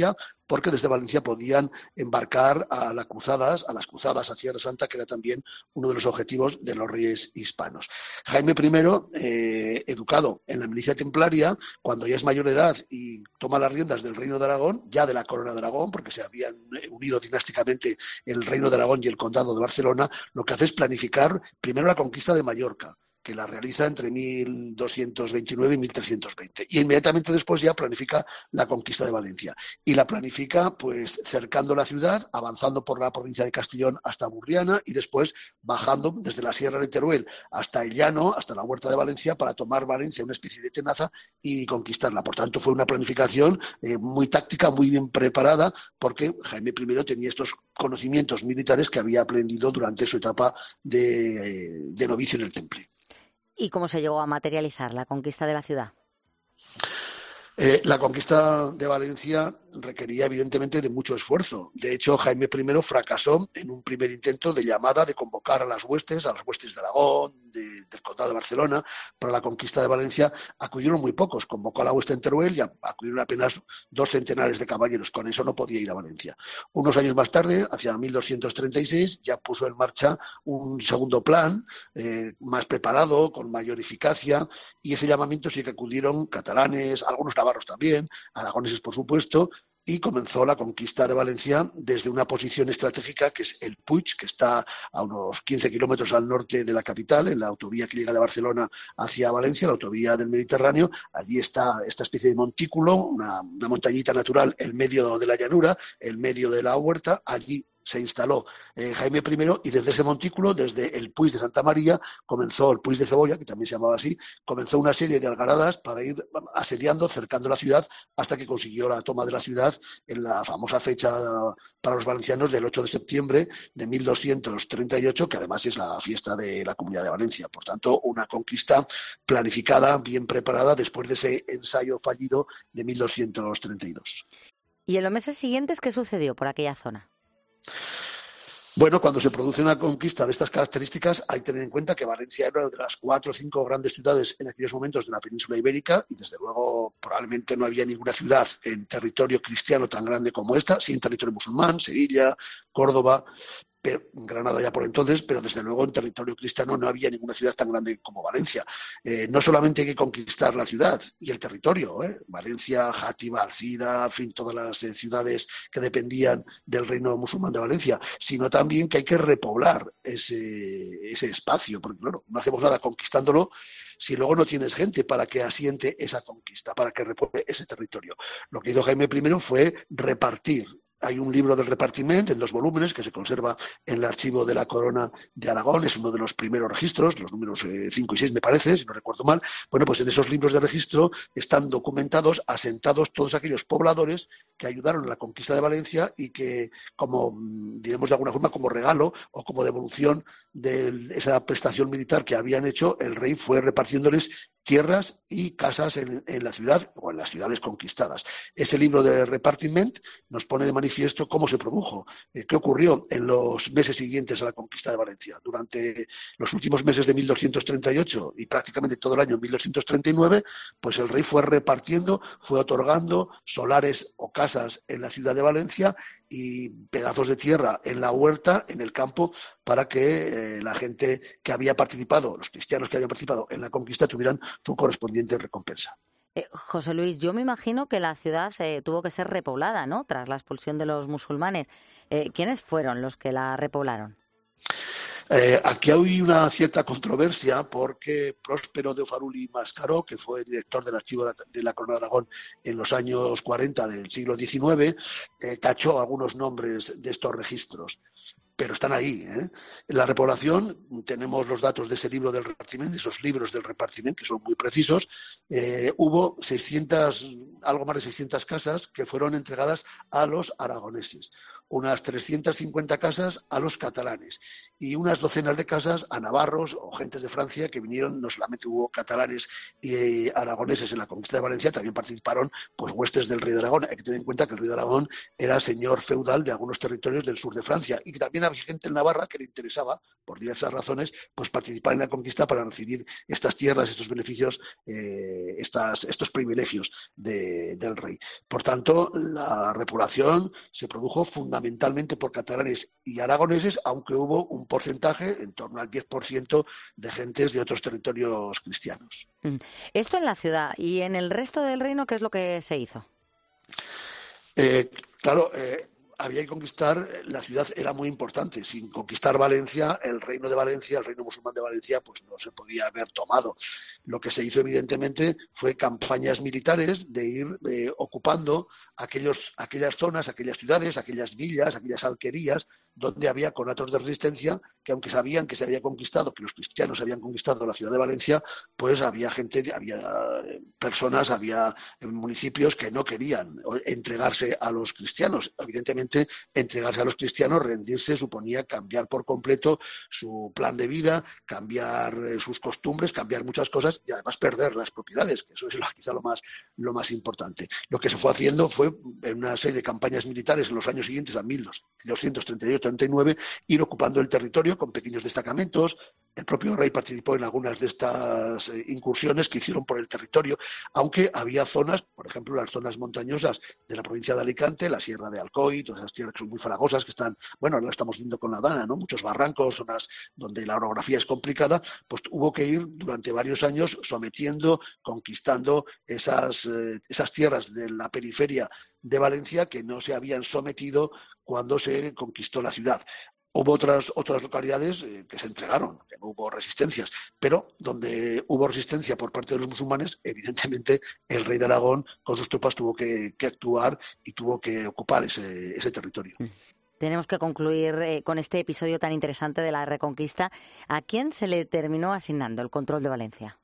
porque desde Valencia podían embarcar a las cruzadas a Tierra Santa, que era también uno de los objetivos de los reyes hispanos. Jaime I, educado en la milicia templaria, cuando ya es mayor de edad y toma las riendas del Reino de Aragón, ya de la Corona de Aragón, porque se habían unido dinásticamente el Reino de Aragón y el Condado de Barcelona, lo que hace es planificar primero la conquista de Mallorca, que la realiza entre 1229 y 1320. Y inmediatamente después ya planifica la conquista de Valencia. Y la planifica pues cercando la ciudad, avanzando por la provincia de Castellón hasta Burriana y después bajando desde la Sierra de Teruel hasta el llano, hasta la Huerta de Valencia, para tomar Valencia, una especie de tenaza, y conquistarla. Por tanto, fue una planificación muy táctica, muy bien preparada, porque Jaime I tenía estos conocimientos militares que había aprendido durante su etapa de novicio en el Temple. ¿Y cómo se llegó a materializar la conquista de la ciudad? La conquista de Valencia requería evidentemente de mucho esfuerzo. De hecho, Jaime I fracasó en un primer intento de llamada de convocar a las huestes de Aragón, del Condado de Barcelona, para la conquista de Valencia. Acudieron muy pocos. Convocó a la hueste en Teruel y acudieron apenas 2 centenares de caballeros. Con eso no podía ir a Valencia. Unos años más tarde, hacia 1236, ya puso en marcha un segundo plan, más preparado, con mayor eficacia, y ese llamamiento sí que acudieron catalanes, algunos navarros también, aragoneses por supuesto, y comenzó la conquista de Valencia desde una posición estratégica que es el Puig, que está a unos 15 kilómetros al norte de la capital, en la autovía que llega de Barcelona hacia Valencia, la autovía del Mediterráneo. Allí está esta especie de montículo, una montañita natural en medio de la llanura, en medio de la huerta. Allí se instaló Jaime I, y desde ese montículo, desde el Puig de Santa María, comenzó el Puig de Cebolla, que también se llamaba así, comenzó una serie de algaradas para ir asediando, cercando la ciudad, hasta que consiguió la toma de la ciudad en la famosa fecha para los valencianos del 8 de septiembre de 1238, que además es la fiesta de la Comunidad de Valencia. Por tanto, una conquista planificada, bien preparada, después de ese ensayo fallido de 1232. ¿Y en los meses siguientes qué sucedió por aquella zona? Bueno, cuando se produce una conquista de estas características, hay que tener en cuenta que Valencia era una de las 4 o 5 grandes ciudades en aquellos momentos de la península ibérica, y desde luego probablemente no había ninguna ciudad en territorio cristiano tan grande como esta, sí en territorio musulmán, Sevilla, Córdoba, pero Granada ya por entonces, pero desde luego en territorio cristiano no había ninguna ciudad tan grande como Valencia. No solamente hay que conquistar la ciudad y el territorio, Valencia, Játiva, Alcira, en fin, todas las ciudades que dependían del reino musulmán de Valencia, sino también que hay que repoblar ese espacio, porque claro, no hacemos nada conquistándolo si luego no tienes gente para que asiente esa conquista, para que repueble ese territorio. Lo que hizo Jaime I fue repartir. Hay un libro del repartiment en 2 volúmenes que se conserva en el archivo de la Corona de Aragón, es uno de los primeros registros, los números 5 y 6 me parece, si no recuerdo mal. Bueno, pues en esos libros de registro están documentados, asentados todos aquellos pobladores que ayudaron a la conquista de Valencia y que, como diremos de alguna forma, como regalo o como devolución de esa prestación militar que habían hecho, el rey fue repartiéndoles tierras y casas en la ciudad o en las ciudades conquistadas. Ese libro de repartiment nos pone de manifiesto cómo se produjo, qué ocurrió en los meses siguientes a la conquista de Valencia. Durante los últimos meses de 1238 y prácticamente todo el año 1239, pues el rey fue repartiendo, fue otorgando solares o casas en la ciudad de Valencia y pedazos de tierra en la huerta, en el campo, para que la gente que había participado, los cristianos que habían participado en la conquista, tuvieran su correspondiente recompensa. José Luis, yo me imagino que la ciudad tuvo que ser repoblada, ¿no?, tras la expulsión de los musulmanes. ¿Quiénes fueron los que la repoblaron? Aquí hay una cierta controversia porque Próspero de Faruli Mascaró, que fue director del archivo de la Corona de Aragón en los años 40 del siglo XIX, tachó algunos nombres de estos registros. Pero están ahí, En la repoblación tenemos los datos de ese libro del repartiment, de esos libros del repartiment, que son muy precisos. Hubo algo más de 600 casas que fueron entregadas a los aragoneses. unas 350 casas a los catalanes y unas docenas de casas a navarros o gentes de Francia que vinieron. No solamente hubo catalanes y aragoneses en la conquista de Valencia, también participaron pues huestes del rey de Aragón. Hay que tener en cuenta que el rey de Aragón era señor feudal de algunos territorios del sur de Francia y que también había gente en Navarra que le interesaba, por diversas razones, pues participar en la conquista para recibir estas tierras, estos beneficios, estos privilegios del rey. Por tanto, la repoblación se produjo fundamentalmente por catalanes y aragoneses, aunque hubo un porcentaje, en torno al 10%, de gentes de otros territorios cristianos. Esto en la ciudad. ¿Y en el resto del reino qué es lo que se hizo? Había que conquistar, la ciudad era muy importante. Sin conquistar Valencia, el reino de Valencia, el reino musulmán de Valencia, pues no se podía haber tomado. Lo que se hizo, evidentemente, fue campañas militares de ir ocupando aquellas zonas, aquellas ciudades, aquellas villas, aquellas alquerías, donde había conatos de resistencia que, aunque sabían que se había conquistado, que los cristianos habían conquistado la ciudad de Valencia, pues había gente, había personas, había municipios que no querían entregarse a los cristianos. Evidentemente, entregarse a los cristianos, rendirse, suponía cambiar por completo su plan de vida, cambiar sus costumbres, cambiar muchas cosas y además perder las propiedades, que eso es quizá lo más importante. Lo que se fue haciendo fue, en una serie de campañas militares en los años siguientes, a 1238-39, ir ocupando el territorio con pequeños destacamentos. El propio rey participó en algunas de estas incursiones que hicieron por el territorio, aunque había zonas, por ejemplo, las zonas montañosas de la provincia de Alicante, la Sierra de Alcoy, todas esas tierras que son muy faragosas, que están, bueno, ahora lo estamos viendo con la Dana, ¿no? Muchos barrancos, zonas donde la orografía es complicada, pues hubo que ir durante varios años sometiendo, conquistando esas tierras de la periferia de Valencia que no se habían sometido cuando se conquistó la ciudad. Hubo otras localidades que se entregaron, que no hubo resistencias, pero donde hubo resistencia por parte de los musulmanes, evidentemente el rey de Aragón con sus tropas tuvo que actuar y tuvo que ocupar ese territorio. Tenemos que concluir con este episodio tan interesante de la Reconquista. ¿A quién se le terminó asignando el control de Valencia?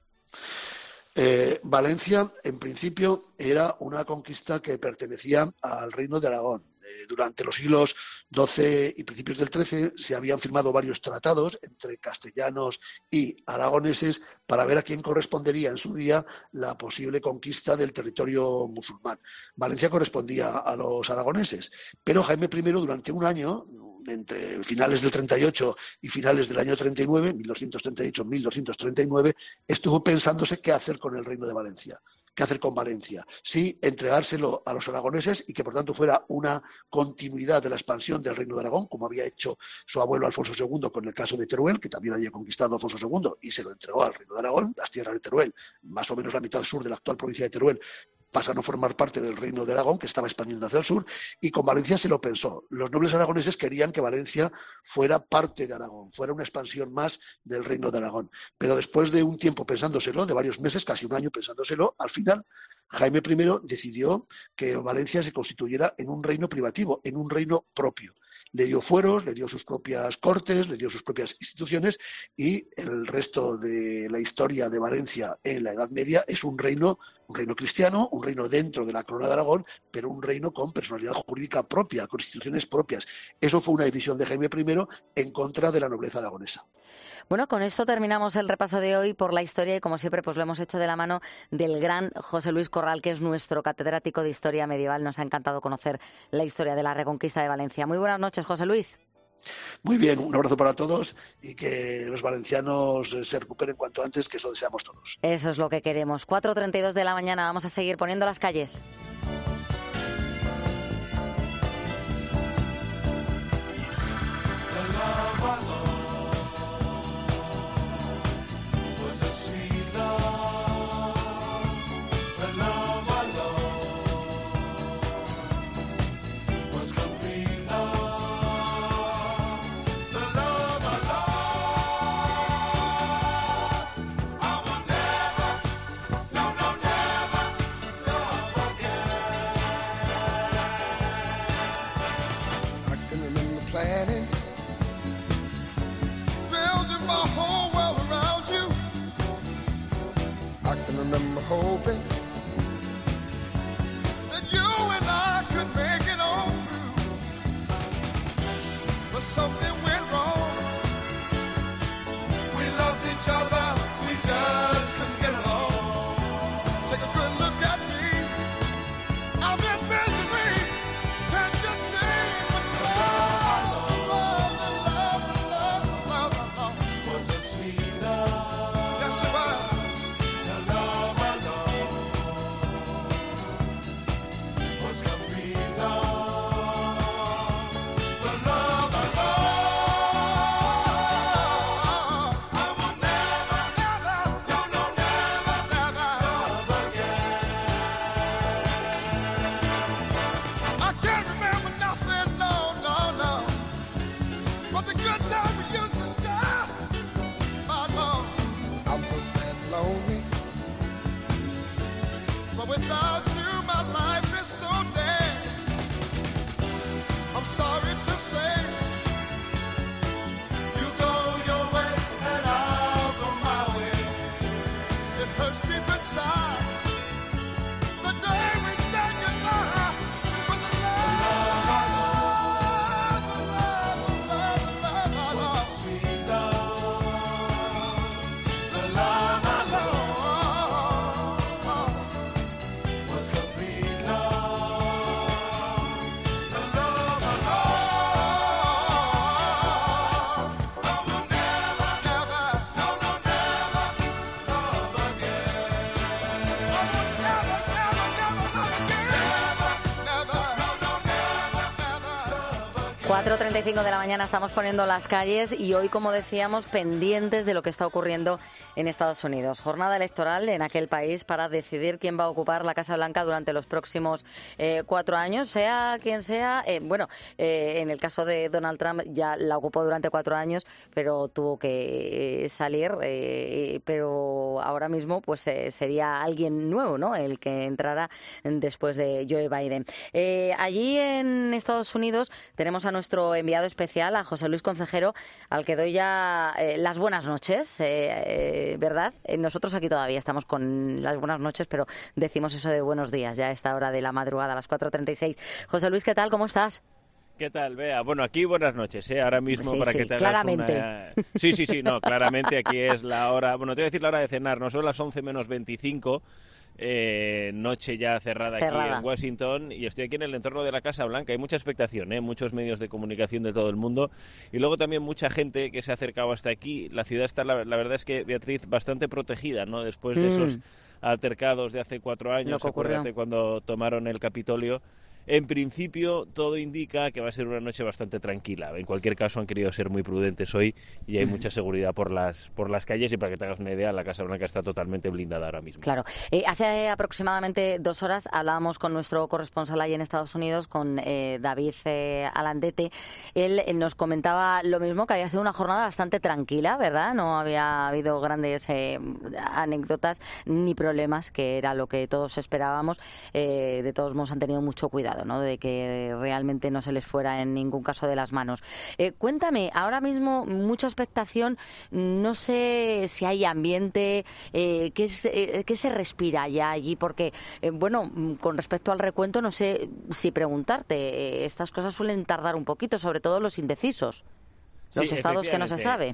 Valencia, en principio, era una conquista que pertenecía al reino de Aragón. Durante los siglos XII y principios del XIII se habían firmado varios tratados entre castellanos y aragoneses para ver a quién correspondería en su día la posible conquista del territorio musulmán. Valencia correspondía a los aragoneses, pero Jaime I, durante un año, entre finales del 38 y finales del año 39, 1238-1239, estuvo pensándose qué hacer con el reino de Valencia. ¿Qué hacer con Valencia? Sí, entregárselo a los aragoneses y que por tanto fuera una continuidad de la expansión del reino de Aragón, como había hecho su abuelo Alfonso II con el caso de Teruel, que también había conquistado Alfonso II y se lo entregó al reino de Aragón, las tierras de Teruel, más o menos la mitad sur de la actual provincia de Teruel, pasan a formar parte del reino de Aragón, que estaba expandiendo hacia el sur, y con Valencia se lo pensó. Los nobles aragoneses querían que Valencia fuera parte de Aragón, fuera una expansión más del reino de Aragón. Pero después de un tiempo pensándoselo, de varios meses, casi un año pensándoselo, al final Jaime I decidió que Valencia se constituyera en un reino privativo, en un reino propio. Le dio fueros, le dio sus propias cortes, le dio sus propias instituciones y el resto de la historia de Valencia en la Edad Media es un reino cristiano, un reino dentro de la Corona de Aragón, pero un reino con personalidad jurídica propia, con instituciones propias. Eso fue una decisión de Jaime I en contra de la nobleza aragonesa. Bueno, con esto terminamos el repaso de hoy por la historia y, como siempre, pues lo hemos hecho de la mano del gran José Luis Corral, que es nuestro catedrático de Historia Medieval. Nos ha encantado conocer la historia de la Reconquista de Valencia. Muy buenas noches, José Luis. Muy bien, un abrazo para todos y que los valencianos se recuperen cuanto antes, que eso deseamos todos. Eso es lo que queremos. 4:32 de la mañana, vamos a seguir poniendo las calles. Planning, building my whole world around you. I can remember hoping that you and I could make it on through. so sad and lonely. But without you, my life is so dead. I'm sorry to say, you go your way and I'll go my way. It hurts deep inside the day we said goodbye. But the love was a sweet love. The love I love was complete love. The love I love, I will never, never, no, no, never love again. I will never, never, never love again. Never, no, no, never love again. 4:35 de la mañana estamos poniendo las calles y hoy, como decíamos, pendientes de lo que está ocurriendo en Estados Unidos. Jornada electoral en aquel país para decidir quién va a ocupar la Casa Blanca durante los próximos 4 años, sea quien sea. En el caso de Donald Trump ya la ocupó durante 4 años, pero tuvo que salir. Pero ahora mismo pues sería alguien nuevo, ¿no?, el que entrara después de Joe Biden. Allí en Estados Unidos tenemos a nuestro enviado especial, a José Luis Concejero, al que doy ya las buenas noches, ¿verdad? Nosotros aquí todavía estamos con las buenas noches, pero decimos eso de buenos días ya a esta hora de la madrugada, a las 4:36. José Luis, ¿qué tal? ¿Cómo estás? ¿Qué tal, Bea? Bueno, aquí buenas noches, ahora mismo Sí, para sí, que te hagas claramente. una... Sí, no, claramente aquí es la hora... Bueno, te voy a decir la hora de cenar, no son las 11 menos 25, noche ya cerrada aquí en Washington, y estoy aquí en el entorno de la Casa Blanca. Hay mucha expectación, muchos medios de comunicación de todo el mundo, y luego también mucha gente que se ha acercado hasta aquí. La ciudad está, la verdad es que, Beatriz, bastante protegida, ¿no? Después de esos altercados de hace 4 años, acuérdate cuando tomaron el Capitolio. En principio, todo indica que va a ser una noche bastante tranquila. En cualquier caso, han querido ser muy prudentes hoy y hay mucha seguridad por las calles. Y para que te hagas una idea, la Casa Blanca está totalmente blindada ahora mismo. Claro. Hace aproximadamente 2 horas hablábamos con nuestro corresponsal ahí en Estados Unidos, con David Alandete. Él nos comentaba lo mismo, que había sido una jornada bastante tranquila, ¿verdad? No había habido grandes anécdotas ni problemas, que era lo que todos esperábamos. De todos modos, han tenido mucho cuidado, ¿no?, de que realmente no se les fuera en ningún caso de las manos. Cuéntame, ahora mismo mucha expectación, no sé si hay ambiente, ¿qué se respira ya allí? Porque, con respecto al recuento, no sé si preguntarte, estas cosas suelen tardar un poquito, sobre todo los indecisos. Los estados que no se sabe.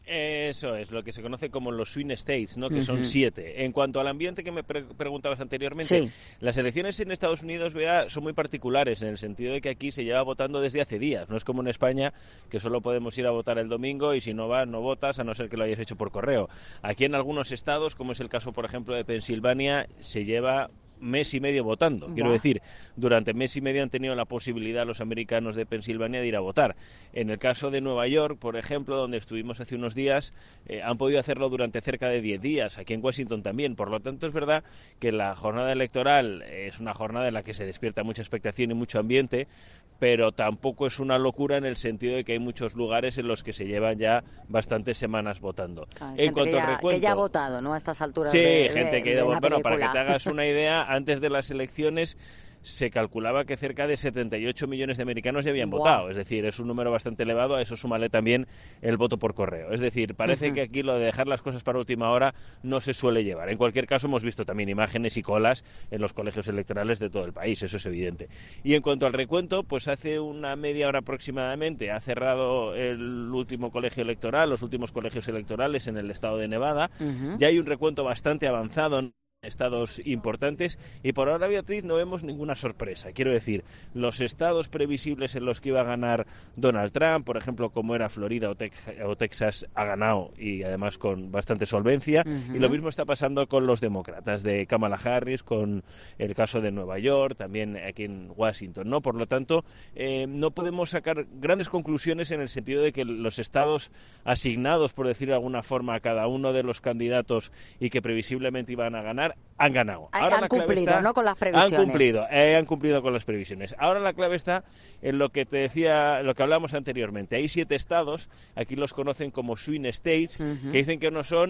Eso es, lo que se conoce como los swing states, ¿no?, que son 7. En cuanto al ambiente que me preguntabas anteriormente, las elecciones en Estados Unidos, Bea, son muy particulares, en el sentido de que aquí se lleva votando desde hace días. No es como en España, que solo podemos ir a votar el domingo y si no vas, no votas, a no ser que lo hayas hecho por correo. Aquí en algunos estados, como es el caso, por ejemplo, de Pensilvania, se lleva mes y medio votando. Quiero decir, durante mes y medio han tenido la posibilidad los americanos de Pensilvania de ir a votar. En el caso de Nueva York, por ejemplo, donde estuvimos hace unos días, han podido hacerlo durante cerca de 10 días. Aquí en Washington también. Por lo tanto, es verdad que la jornada electoral es una jornada en la que se despierta mucha expectación y mucho ambiente, pero tampoco es una locura en el sentido de que hay muchos lugares en los que se llevan ya bastantes semanas votando. En cuanto al recuento, que ya ha votado, ¿no?, a estas alturas. Sí, gente que ha ido a votar. Bueno, para que te hagas una idea, antes de las elecciones se calculaba que cerca de 78 millones de americanos ya habían votado. Es decir, es un número bastante elevado. A eso súmale también el voto por correo. Es decir, parece que aquí lo de dejar las cosas para última hora no se suele llevar. En cualquier caso, hemos visto también imágenes y colas en los colegios electorales de todo el país. Eso es evidente. Y en cuanto al recuento, pues hace una media hora aproximadamente ha cerrado el último colegio electoral, los últimos colegios electorales en el estado de Nevada. Ya hay un recuento bastante avanzado en estados importantes y por ahora, Beatriz, no vemos ninguna sorpresa. Quiero decir, los estados previsibles en los que iba a ganar Donald Trump, por ejemplo, como era Florida o Texas, ha ganado y además con bastante solvencia. Y lo mismo está pasando con los demócratas de Kamala Harris, con el caso de Nueva York, también aquí en Washington, ¿no? Por lo tanto, no podemos sacar grandes conclusiones en el sentido de que los estados asignados, por decir de alguna forma, a cada uno de los candidatos y que previsiblemente iban a ganar, han ganado. Ahora han cumplido, ¿no?, con las previsiones. Han cumplido con las previsiones. Ahora la clave está en lo que te decía, lo que hablábamos anteriormente. Hay 7 estados, aquí los conocen como swing states, que dicen que no son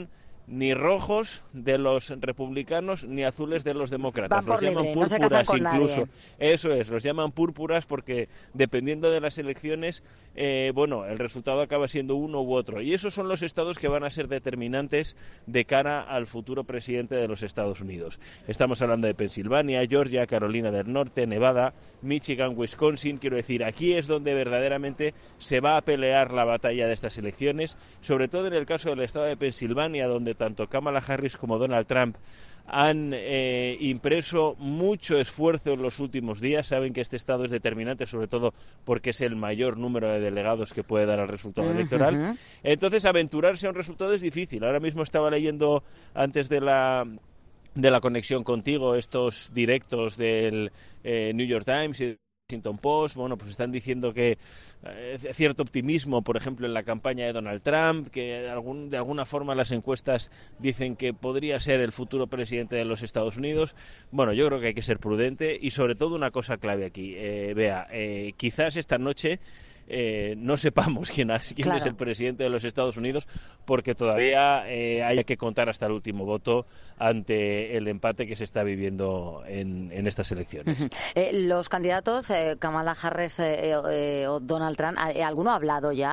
ni rojos de los republicanos ni azules de los demócratas. Van por Los llaman libre, no se púrpuras casan con incluso. nadie. Eso es, los llaman púrpuras porque dependiendo de las elecciones, el resultado acaba siendo uno u otro. Y esos son los estados que van a ser determinantes de cara al futuro presidente de los Estados Unidos. Estamos hablando de Pensilvania, Georgia, Carolina del Norte, Nevada, Michigan, Wisconsin. Quiero decir, aquí es donde verdaderamente se va a pelear la batalla de estas elecciones, sobre todo en el caso del estado de Pensilvania, donde tanto Kamala Harris como Donald Trump han impreso mucho esfuerzo en los últimos días. Saben que este estado es determinante, sobre todo porque es el mayor número de delegados que puede dar al resultado electoral. Entonces, aventurarse a un resultado es difícil. Ahora mismo estaba leyendo, antes de la conexión contigo, estos directos del New York Times y Washington Post. Bueno, pues están diciendo que cierto optimismo, por ejemplo, en la campaña de Donald Trump, que de alguna forma las encuestas dicen que podría ser el futuro presidente de los Estados Unidos. Bueno, yo creo que hay que ser prudente y sobre todo una cosa clave aquí, quizás esta noche no sepamos quién es el presidente de los Estados Unidos, porque todavía hay que contar hasta el último voto ante el empate que se está viviendo en estas elecciones. Los candidatos, Kamala Harris o Donald Trump, ¿alguno ha hablado ya?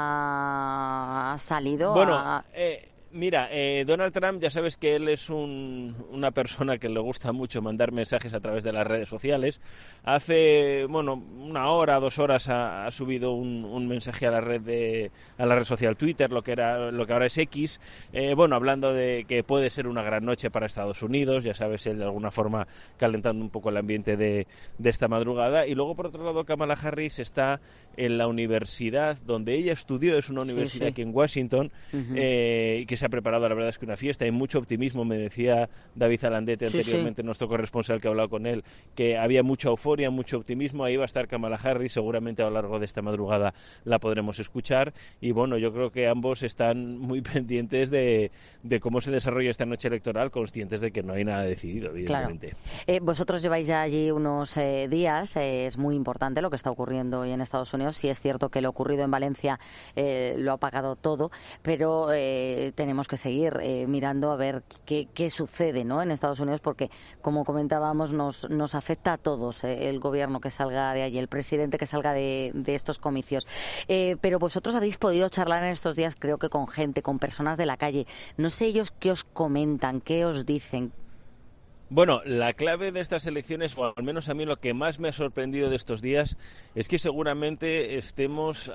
¿Ha salido? Bueno, mira, Donald Trump, ya sabes que él es una persona que le gusta mucho mandar mensajes a través de las redes sociales. Hace, una hora, 2 horas ha subido un mensaje a la red social Twitter, lo que ahora es X, hablando de que puede ser una gran noche para Estados Unidos, ya sabes, él de alguna forma calentando un poco el ambiente de esta madrugada. Y luego, por otro lado, Kamala Harris está en la universidad donde ella estudió, es una universidad aquí en Washington, que se ha preparado, la verdad es que una fiesta, hay mucho optimismo. Me decía David Alandete anteriormente, nuestro corresponsal que ha hablado con él, que había mucha euforia, mucho optimismo. Ahí va a estar Kamala Harris, seguramente a lo largo de esta madrugada la podremos escuchar, y yo creo que ambos están muy pendientes de cómo se desarrolla esta noche electoral, conscientes de que no hay nada decidido, evidentemente. Claro. Vosotros lleváis ya allí unos días, es muy importante lo que está ocurriendo hoy en Estados Unidos. Sí es cierto que lo ocurrido en Valencia lo ha apagado todo, pero tenemos que seguir mirando a ver qué sucede, ¿no?, en Estados Unidos, porque, como comentábamos, nos afecta a todos, el gobierno que salga de allí, el presidente que salga de estos comicios. Pero vosotros habéis podido charlar en estos días, creo que con gente, con personas de la calle. No sé ellos qué os comentan, qué os dicen. Bueno, la clave de estas elecciones, o al menos a mí lo que más me ha sorprendido de estos días, es que seguramente estemos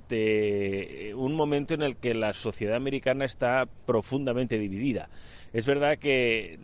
ante un momento en el que la sociedad americana está profundamente dividida. Es verdad que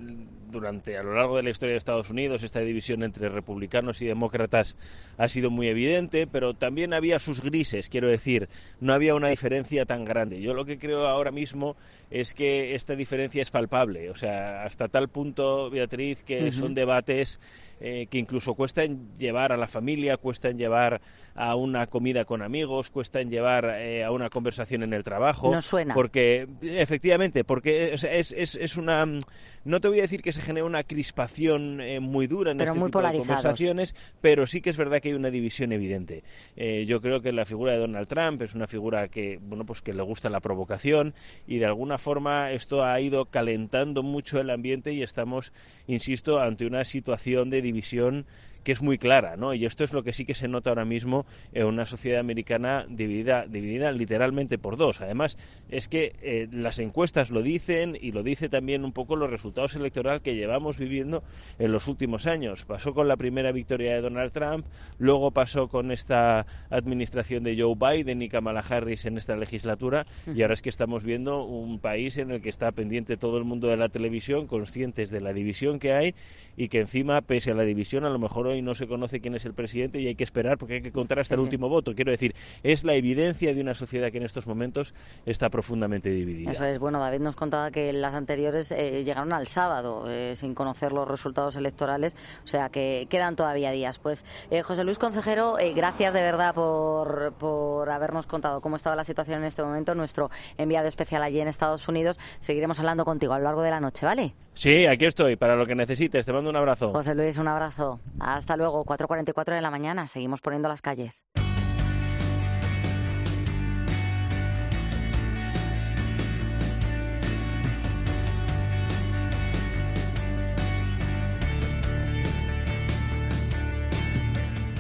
a lo largo de la historia de Estados Unidos esta división entre republicanos y demócratas ha sido muy evidente, pero también había sus grises, quiero decir, no había una diferencia tan grande. Yo lo que creo ahora mismo es que esta diferencia es palpable, o sea, hasta tal punto, Beatriz, que son debates que incluso cuestan llevar a la familia, cuestan llevar a una comida con amigos, cuestan llevar a una conversación en el trabajo. No suena. Porque, efectivamente, porque es una... No te voy a decir que se genera una crispación muy dura en este tipo de conversaciones, pero sí que es verdad que hay una división evidente. Yo creo que la figura de Donald Trump es una figura que, que le gusta la provocación, y de alguna forma esto ha ido calentando mucho el ambiente y estamos, insisto, ante una situación de división que es muy clara, ¿no? Y esto es lo que sí que se nota ahora mismo en una sociedad americana dividida literalmente por dos. Además, es que las encuestas lo dicen, y lo dice también un poco los resultados electorales que llevamos viviendo en los últimos años. Pasó con la primera victoria de Donald Trump, luego pasó con esta administración de Joe Biden y Kamala Harris en esta legislatura, y ahora es que estamos viendo un país en el que está pendiente todo el mundo de la televisión, conscientes de la división que hay, y que encima, pese a la división, a lo mejor hoy no se conoce quién es el presidente y hay que esperar porque hay que contar hasta el último voto. Quiero decir, es la evidencia de una sociedad que en estos momentos está profundamente dividida. Eso es. Bueno, David nos contaba que las anteriores llegaron al sábado sin conocer los resultados electorales, o sea que quedan todavía días. Pues José Luis Concejero, gracias de verdad por habernos contado cómo estaba la situación en este momento. Nuestro enviado especial allí en Estados Unidos. Seguiremos hablando contigo a lo largo de la noche, ¿vale? Sí, aquí estoy, para lo que necesites. Te mando un abrazo. José Luis, un abrazo. Hasta luego, 4:44 de la mañana. Seguimos poniendo las calles.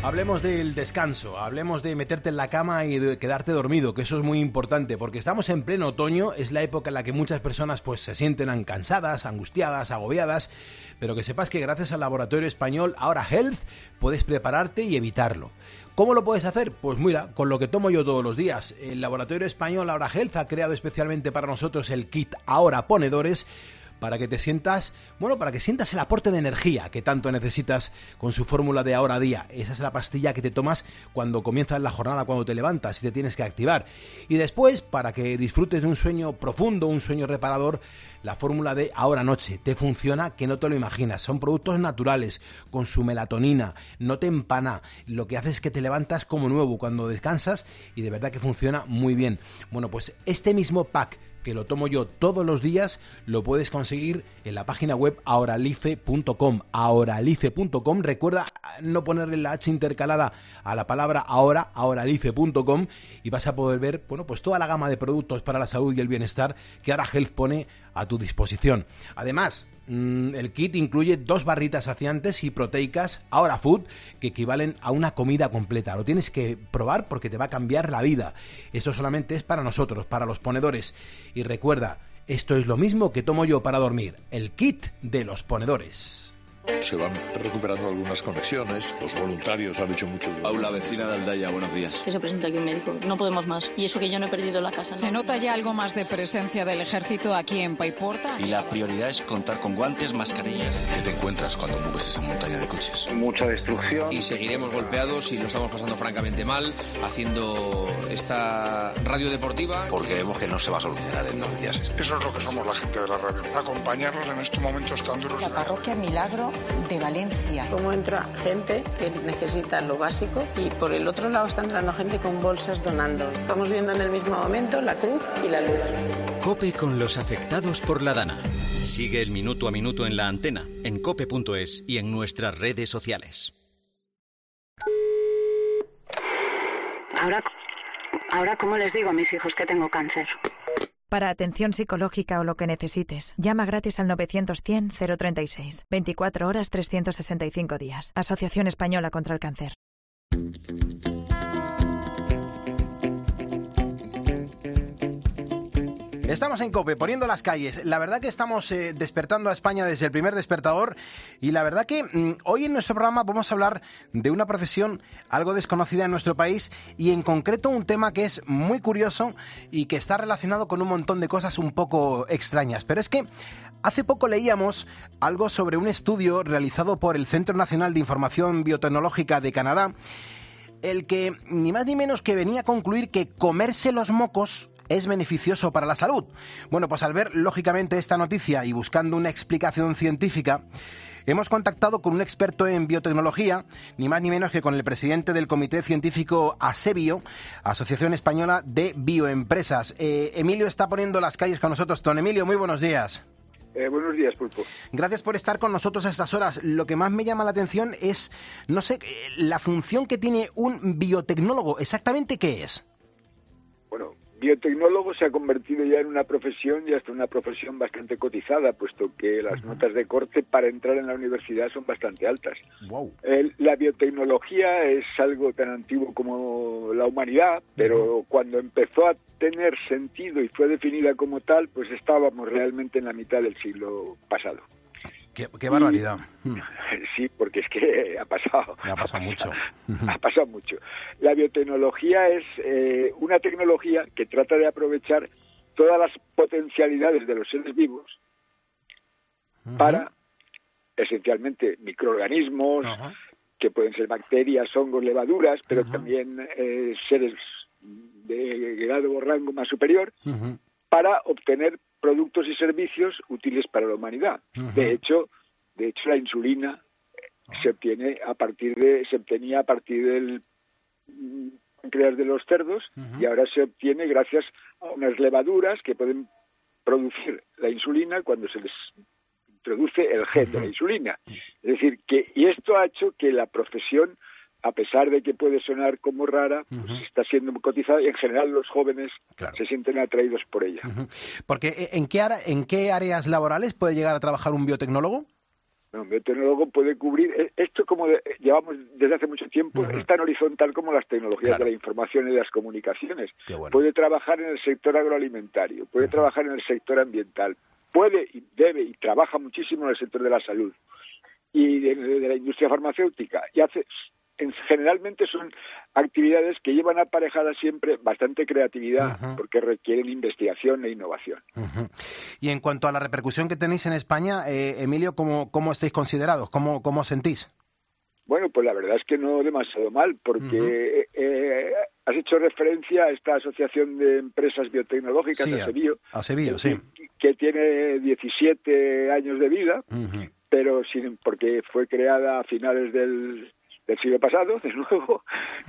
hablemos del descanso, hablemos de meterte en la cama y de quedarte dormido, que eso es muy importante, porque estamos en pleno otoño, es la época en la que muchas personas pues se sienten cansadas, angustiadas, agobiadas, pero que sepas que gracias al laboratorio español Ahora Health puedes prepararte y evitarlo. ¿Cómo lo puedes hacer? Pues mira, con lo que tomo yo todos los días. El laboratorio español Ahora Health ha creado especialmente para nosotros el kit Ahora Ponedores, para que te sientas, para que sientas el aporte de energía que tanto necesitas con su fórmula de Ahora Día. Esa es la pastilla que te tomas cuando comienzas la jornada, cuando te levantas y te tienes que activar. Y después, para que disfrutes de un sueño profundo, un sueño reparador, la fórmula de Ahora Noche. Te funciona que no te lo imaginas. Son productos naturales, con su melatonina, no te empana. Lo que hace es que te levantas como nuevo cuando descansas y de verdad que funciona muy bien. Bueno, pues este mismo pack que lo tomo yo todos los días, lo puedes conseguir en la página web ahoralife.com. ahoralife.com, recuerda no ponerle la H intercalada a la palabra ahora, ahoralife.com, y vas a poder ver, pues toda la gama de productos para la salud y el bienestar que Ahora Health pone a tu disposición. Además, el kit incluye 2 barritas saciantes y proteicas Ahora Food que equivalen a una comida completa. Lo tienes que probar porque te va a cambiar la vida. Esto solamente es para nosotros, para los ponedores. Y recuerda, esto es lo mismo que tomo yo para dormir, el kit de los ponedores. Se van recuperando algunas conexiones, los voluntarios han hecho mucho. Paula, vecina de Aldaya, buenos días. Que se presenta aquí un médico, no podemos más. Y eso que yo no he perdido la casa, ¿no? Se nota ya algo más de presencia del ejército aquí en Paiporta. Y la prioridad es contar con guantes, mascarillas. ¿Qué te encuentras cuando mueves esa montaña de coches? Mucha destrucción. Y seguiremos golpeados y lo estamos pasando francamente mal, haciendo esta radio deportiva. Porque vemos que no se va a solucionar en 2 días. Eso es lo que somos la gente de la radio. Acompañarlos en estos momentos tan duros. La parroquia Milagro de Valencia. Cómo entra gente que necesita lo básico y por el otro lado está entrando gente con bolsas donando. Estamos viendo en el mismo momento la cruz y la luz. COPE con los afectados por la Dana. Sigue el minuto a minuto en la antena, en cope.es y en nuestras redes sociales. Ahora, ¿cómo les digo a mis hijos que tengo cáncer? Para atención psicológica o lo que necesites, llama gratis al 900-100-036. 24 horas, 365 días. Asociación Española contra el Cáncer. Estamos en COPE, poniendo las calles. La verdad que estamos despertando a España desde el primer despertador y la verdad que hoy en nuestro programa vamos a hablar de una profesión algo desconocida en nuestro país y en concreto un tema que es muy curioso y que está relacionado con un montón de cosas un poco extrañas. Pero es que hace poco leíamos algo sobre un estudio realizado por el Centro Nacional de Información Biotecnológica de Canadá, el que ni más ni menos que venía a concluir que comerse los mocos es beneficioso para la salud. Bueno, pues al ver lógicamente esta noticia y buscando una explicación científica, hemos contactado con un experto en biotecnología, ni más ni menos que con el presidente del Comité Científico ASEBIO, Asociación Española de Bioempresas. Emilio está poniendo las calles con nosotros. Don Emilio, muy buenos días. Buenos días, Pulpo. Gracias por estar con nosotros a estas horas. Lo que más me llama la atención es, no sé, la función que tiene un biotecnólogo. ¿Exactamente qué es? Bueno, biotecnólogo se ha convertido ya en una profesión y hasta una profesión bastante cotizada, puesto que las notas de corte para entrar en la universidad son bastante altas. Wow. La biotecnología es algo tan antiguo como la humanidad, pero cuando empezó a tener sentido y fue definida como tal, pues estábamos realmente en la mitad del siglo pasado. ¡Qué barbaridad! Sí, porque es que ha pasado. Ha pasado mucho. Ha pasado mucho. La biotecnología es una tecnología que trata de aprovechar todas las potencialidades de los seres vivos para, esencialmente, microorganismos, que pueden ser bacterias, hongos, levaduras, pero también seres de grado o rango más superior, para obtener productos y servicios útiles para la humanidad. De hecho, la insulina se obtenía a partir del páncreas de los cerdos y ahora se obtiene gracias a unas levaduras que pueden producir la insulina cuando se les introduce el gen de la insulina. Es decir, y esto ha hecho que la profesión, a pesar de que puede sonar como rara, pues está siendo cotizada y en general los jóvenes se sienten atraídos por ella. Porque ¿en qué áreas laborales puede llegar a trabajar un biotecnólogo? Un biotecnólogo puede cubrir esto, como llevamos desde hace mucho tiempo, es tan horizontal como las tecnologías de la información y de las comunicaciones. Puede trabajar en el sector agroalimentario, puede trabajar en el sector ambiental, puede y debe y trabaja muchísimo en el sector de la salud y de la industria farmacéutica. Y generalmente son actividades que llevan aparejadas siempre bastante creatividad, porque requieren investigación e innovación. Y en cuanto a la repercusión que tenéis en España, Emilio, ¿cómo estáis considerados? ¿Cómo os sentís? Bueno, pues la verdad es que no demasiado mal, porque has hecho referencia a esta asociación de empresas biotecnológicas, ASEBIO, sí. Que tiene 17 años de vida, pero porque fue creada a finales del siglo pasado, de nuevo,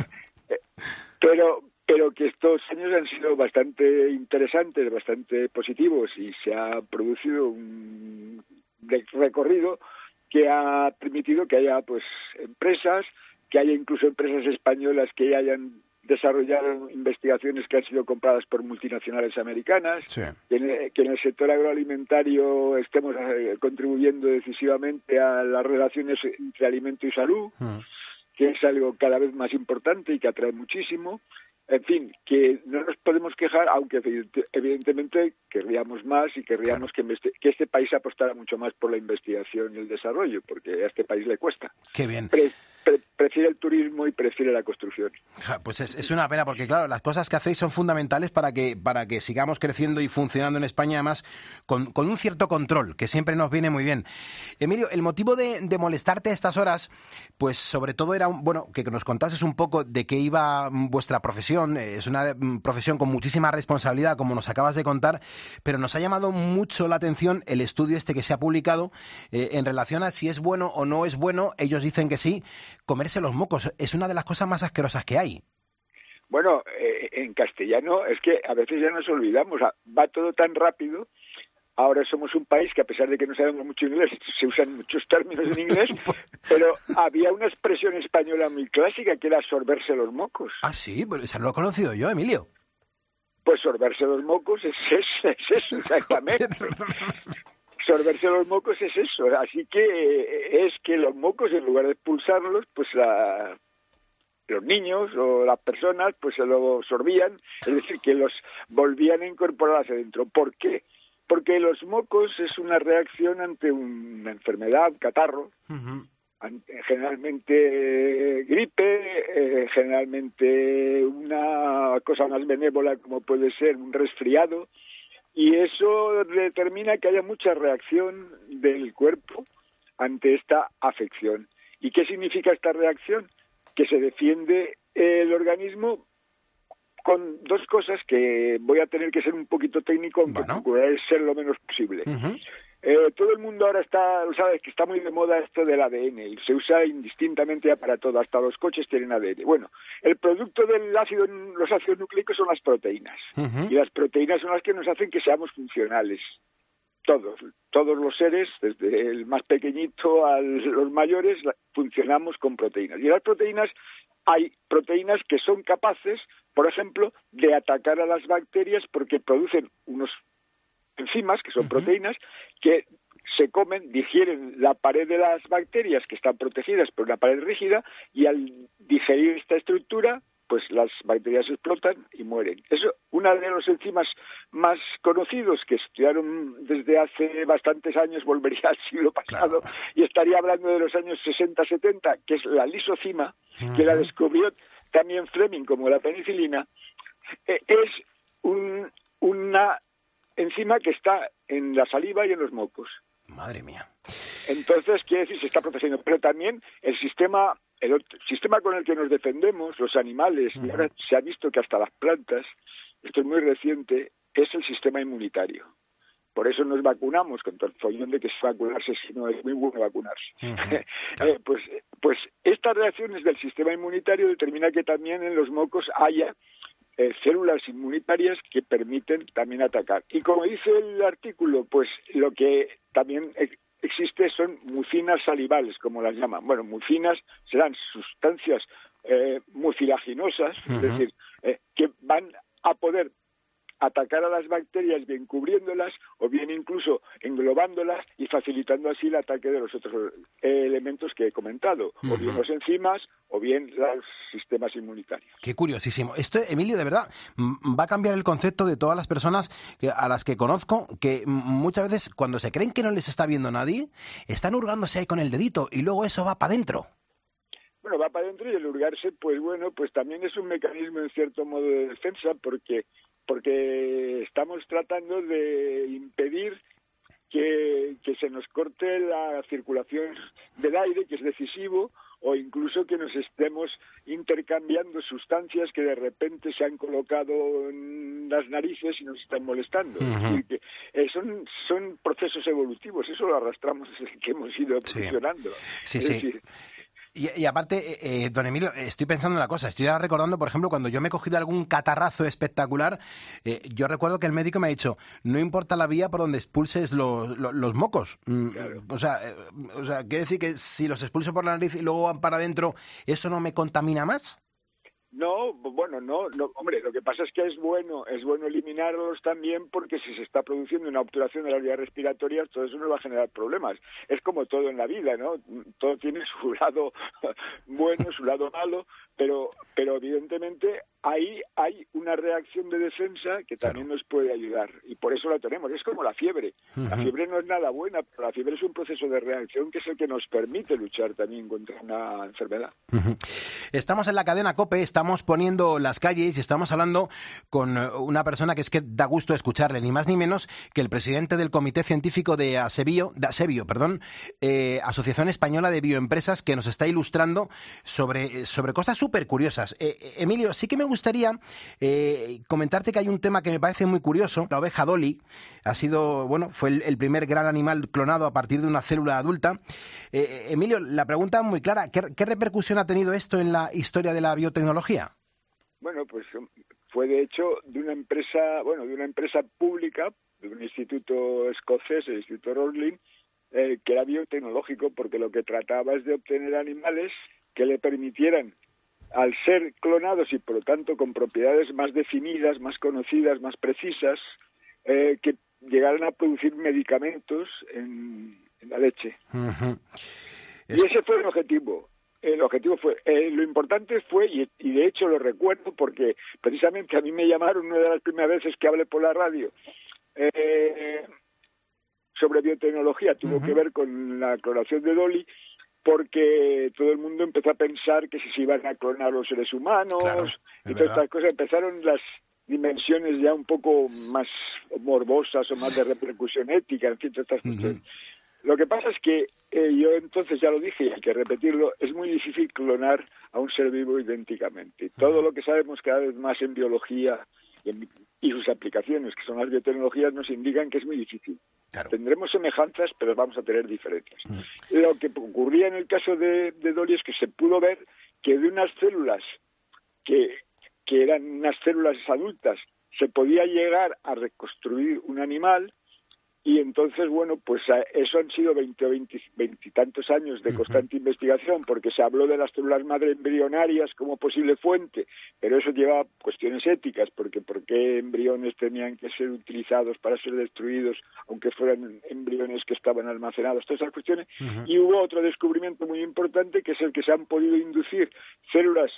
pero que estos años han sido bastante interesantes, bastante positivos, y se ha producido un recorrido que ha permitido que haya pues empresas, que haya incluso empresas españolas que hayan desarrollado investigaciones que han sido compradas por multinacionales americanas, que en el sector agroalimentario estemos contribuyendo decisivamente a las relaciones entre alimento y salud, que es algo cada vez más importante y que atrae muchísimo. En fin, que no nos podemos quejar, aunque evidentemente querríamos más y querríamos que este país apostara mucho más por la investigación y el desarrollo, porque a este país le cuesta. Qué bien. Prefiere el turismo y prefiere la construcción. Pues es una pena, porque claro, las cosas que hacéis son fundamentales para que sigamos creciendo y funcionando en España, además con un cierto control, que siempre nos viene muy bien. Emilio, el motivo de molestarte a estas horas, pues sobre todo era, que nos contases un poco de qué iba vuestra profesión. Es una profesión con muchísima responsabilidad, como nos acabas de contar, pero nos ha llamado mucho la atención el estudio que se ha publicado en relación a si es bueno o no es bueno. Ellos dicen que sí. Comerse los mocos es una de las cosas más asquerosas que hay. Bueno, en castellano es que a veces ya nos olvidamos, va todo tan rápido. Ahora somos un país que, a pesar de que no sabemos mucho inglés, se usan muchos términos en inglés, pero había una expresión española muy clásica que era sorberse los mocos. Ah, sí, pero esa no lo he conocido yo, Emilio. Pues sorberse los mocos es eso, exactamente. Sorberse los mocos es eso, así que es que los mocos, en lugar de expulsarlos, pues los niños o las personas pues se lo sorbían, es decir, que los volvían a incorporar hacia adentro. ¿Por qué? Porque los mocos es una reacción ante una enfermedad, catarro, generalmente gripe, generalmente una cosa más benévola como puede ser un resfriado, y eso determina que haya mucha reacción del cuerpo ante esta afección. ¿Y qué significa esta reacción? Que se defiende el organismo con dos cosas que voy a tener que ser un poquito técnico, aunque procuraré ser lo menos posible. Todo el mundo ahora sabe que está muy de moda esto del ADN y se usa indistintamente para todo, hasta los coches tienen ADN. Bueno, el producto del los ácidos nucleicos son las proteínas, y las proteínas son las que nos hacen que seamos funcionales. Todos los seres, desde el más pequeñito a los mayores, funcionamos con proteínas. Y las proteínas, hay proteínas que son capaces, por ejemplo, de atacar a las bacterias porque producen unos enzimas, que son proteínas, que se comen, digieren la pared de las bacterias que están protegidas por una pared rígida, y al digerir esta estructura, pues las bacterias explotan y mueren. Es una de las enzimas más conocidos que estudiaron desde hace bastantes años, volvería al siglo pasado, y estaría hablando de los años 60-70, que es la lisocima, que la descubrió también Fleming como la penicilina. Es una enzima que está en la saliva y en los mocos. Madre mía. Entonces, quiere decir, se está protegiendo. Pero también el sistema con el que nos defendemos, los animales, y ahora se ha visto que hasta las plantas, esto es muy reciente, es el sistema inmunitario. Por eso nos vacunamos, con todo el follón de que es vacunarse, si no es muy bueno vacunarse. Pues estas reacciones del sistema inmunitario determina que también en los mocos haya células inmunitarias que permiten también atacar. Y como dice el artículo, pues lo que también existe son mucinas salivales, como las llaman. Bueno, mucinas serán sustancias mucilaginosas, es decir, que van a poder atacar a las bacterias bien cubriéndolas o bien incluso englobándolas y facilitando así el ataque de los otros elementos que he comentado, o bien los enzimas o bien los sistemas inmunitarios. Qué curiosísimo. Esto, Emilio, de verdad, va a cambiar el concepto de todas las personas a las que conozco, que muchas veces cuando se creen que no les está viendo nadie, están hurgándose ahí con el dedito y luego eso va para adentro. Bueno, va para adentro y el hurgarse, pues bueno, pues también es un mecanismo en cierto modo de defensa porque estamos tratando de impedir que se nos corte la circulación del aire, que es decisivo, o incluso que nos estemos intercambiando sustancias que de repente se han colocado en las narices y nos están molestando. Y que, son procesos evolutivos, eso lo arrastramos desde que hemos ido evolucionando. Sí, sí. Y aparte, don Emilio, estoy pensando en una cosa. Estoy ahora recordando, por ejemplo, cuando yo me he cogido algún catarrazo espectacular, yo recuerdo que el médico me ha dicho, no importa la vía por donde expulses los mocos. Claro. O sea, ¿quiere decir que si los expulso por la nariz y luego van para adentro, ¿eso no me contamina más? No, bueno, no, hombre, lo que pasa es que es bueno eliminarlos también porque si se está produciendo una obturación de las vías respiratorias, todo eso nos va a generar problemas. Es como todo en la vida, ¿no? Todo tiene su lado bueno, su lado malo, pero evidentemente ahí hay una reacción de defensa que también nos puede ayudar y por eso la tenemos. Es como la fiebre. La fiebre no es nada buena, pero la fiebre es un proceso de reacción que es el que nos permite luchar también contra una enfermedad. Estamos en la cadena COPE, estamos poniendo las calles y estamos hablando con una persona que es que da gusto escucharle, ni más ni menos que el presidente del Comité Científico de Asebio, Asociación Española de Bioempresas, que nos está ilustrando sobre cosas súper curiosas. Emilio, sí que me gustaría comentarte que hay un tema que me parece muy curioso. La oveja Dolly fue el primer gran animal clonado a partir de una célula adulta. Emilio, la pregunta muy clara, ¿qué repercusión ha tenido esto en la historia de la biotecnología? Bueno, pues fue de hecho de una empresa pública, de un instituto escocés, el Instituto Roslin, que era biotecnológico, porque lo que trataba es de obtener animales que le permitieran, al ser clonados y por lo tanto con propiedades más definidas, más conocidas, más precisas, que llegaran a producir medicamentos en la leche. Y ese fue el objetivo. El objetivo fue, lo importante fue, y de hecho lo recuerdo porque precisamente a mí me llamaron una de las primeras veces que hablé por la radio sobre biotecnología, tuvo que ver con la clonación de Dolly, porque todo el mundo empezó a pensar que si se iban a clonar los seres humanos, y todas estas cosas, empezaron las dimensiones ya un poco más morbosas o más de repercusión ética, en fin, todas estas cuestiones. Lo que pasa es que yo entonces ya lo dije y hay que repetirlo, es muy difícil clonar a un ser vivo idénticamente. Todo lo que sabemos cada vez más en biología y sus aplicaciones, que son las biotecnologías, nos indican que es muy difícil. Claro. Tendremos semejanzas, pero vamos a tener diferencias. Lo que ocurría en el caso de Dolly es que se pudo ver que de unas células que eran unas células adultas se podía llegar a reconstruir un animal. Y entonces, bueno, pues eso han sido 20 o 20 y tantos años de constante investigación, porque se habló de las células madre embrionarias como posible fuente, pero eso lleva cuestiones éticas, porque ¿por qué embriones tenían que ser utilizados para ser destruidos, aunque fueran embriones que estaban almacenados? Todas esas cuestiones. Y hubo otro descubrimiento muy importante, que es el que se han podido inducir células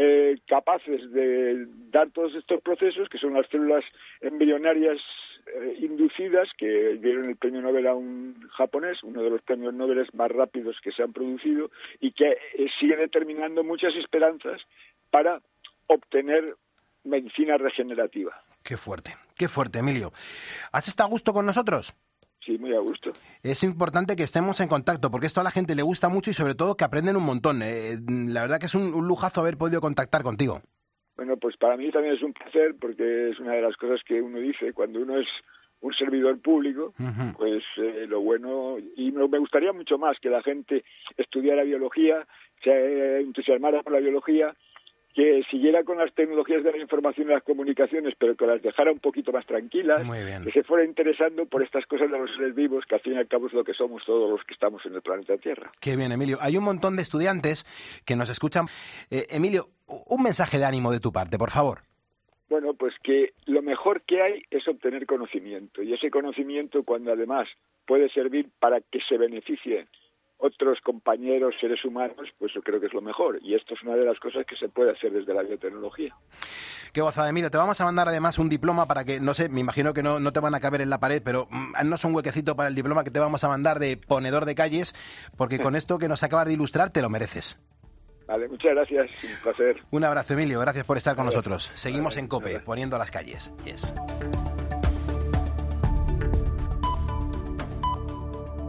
capaces de dar todos estos procesos, que son las células embrionarias inducidas, que dieron el premio Nobel a un japonés, uno de los premios Nobel más rápidos que se han producido, y que sigue determinando muchas esperanzas para obtener medicina regenerativa. Qué fuerte, Emilio. ¿Has estado a gusto con nosotros? Sí, muy a gusto. Es importante que estemos en contacto, porque esto a la gente le gusta mucho y sobre todo que aprenden un montón. La verdad que es un lujazo haber podido contactar contigo. Bueno, pues para mí también es un placer, porque es una de las cosas que uno dice cuando uno es un servidor público, pues lo bueno, y me gustaría mucho más que la gente estudiara biología, se entusiasmara por la biología, que siguiera con las tecnologías de la información y las comunicaciones, pero que las dejara un poquito más tranquilas, que se fuera interesando por estas cosas de los seres vivos, que al fin y al cabo es lo que somos todos los que estamos en el planeta Tierra. Qué bien, Emilio. Hay un montón de estudiantes que nos escuchan. Emilio, un mensaje de ánimo de tu parte, por favor. Bueno, pues que lo mejor que hay es obtener conocimiento, y ese conocimiento, cuando además puede servir para que se beneficien otros compañeros, seres humanos, pues yo creo que es lo mejor. Y esto es una de las cosas que se puede hacer desde la biotecnología. Qué gozada, Emilio. Te vamos a mandar además un diploma para que, no sé, me imagino que no te van a caber en la pared, pero haznos un huequecito para el diploma que te vamos a mandar de ponedor de calles, porque con esto que nos acabas de ilustrar te lo mereces. Vale, muchas gracias. Un placer. Un abrazo, Emilio. Gracias por estar con nosotros. Seguimos en COPE, poniendo las calles. Yes.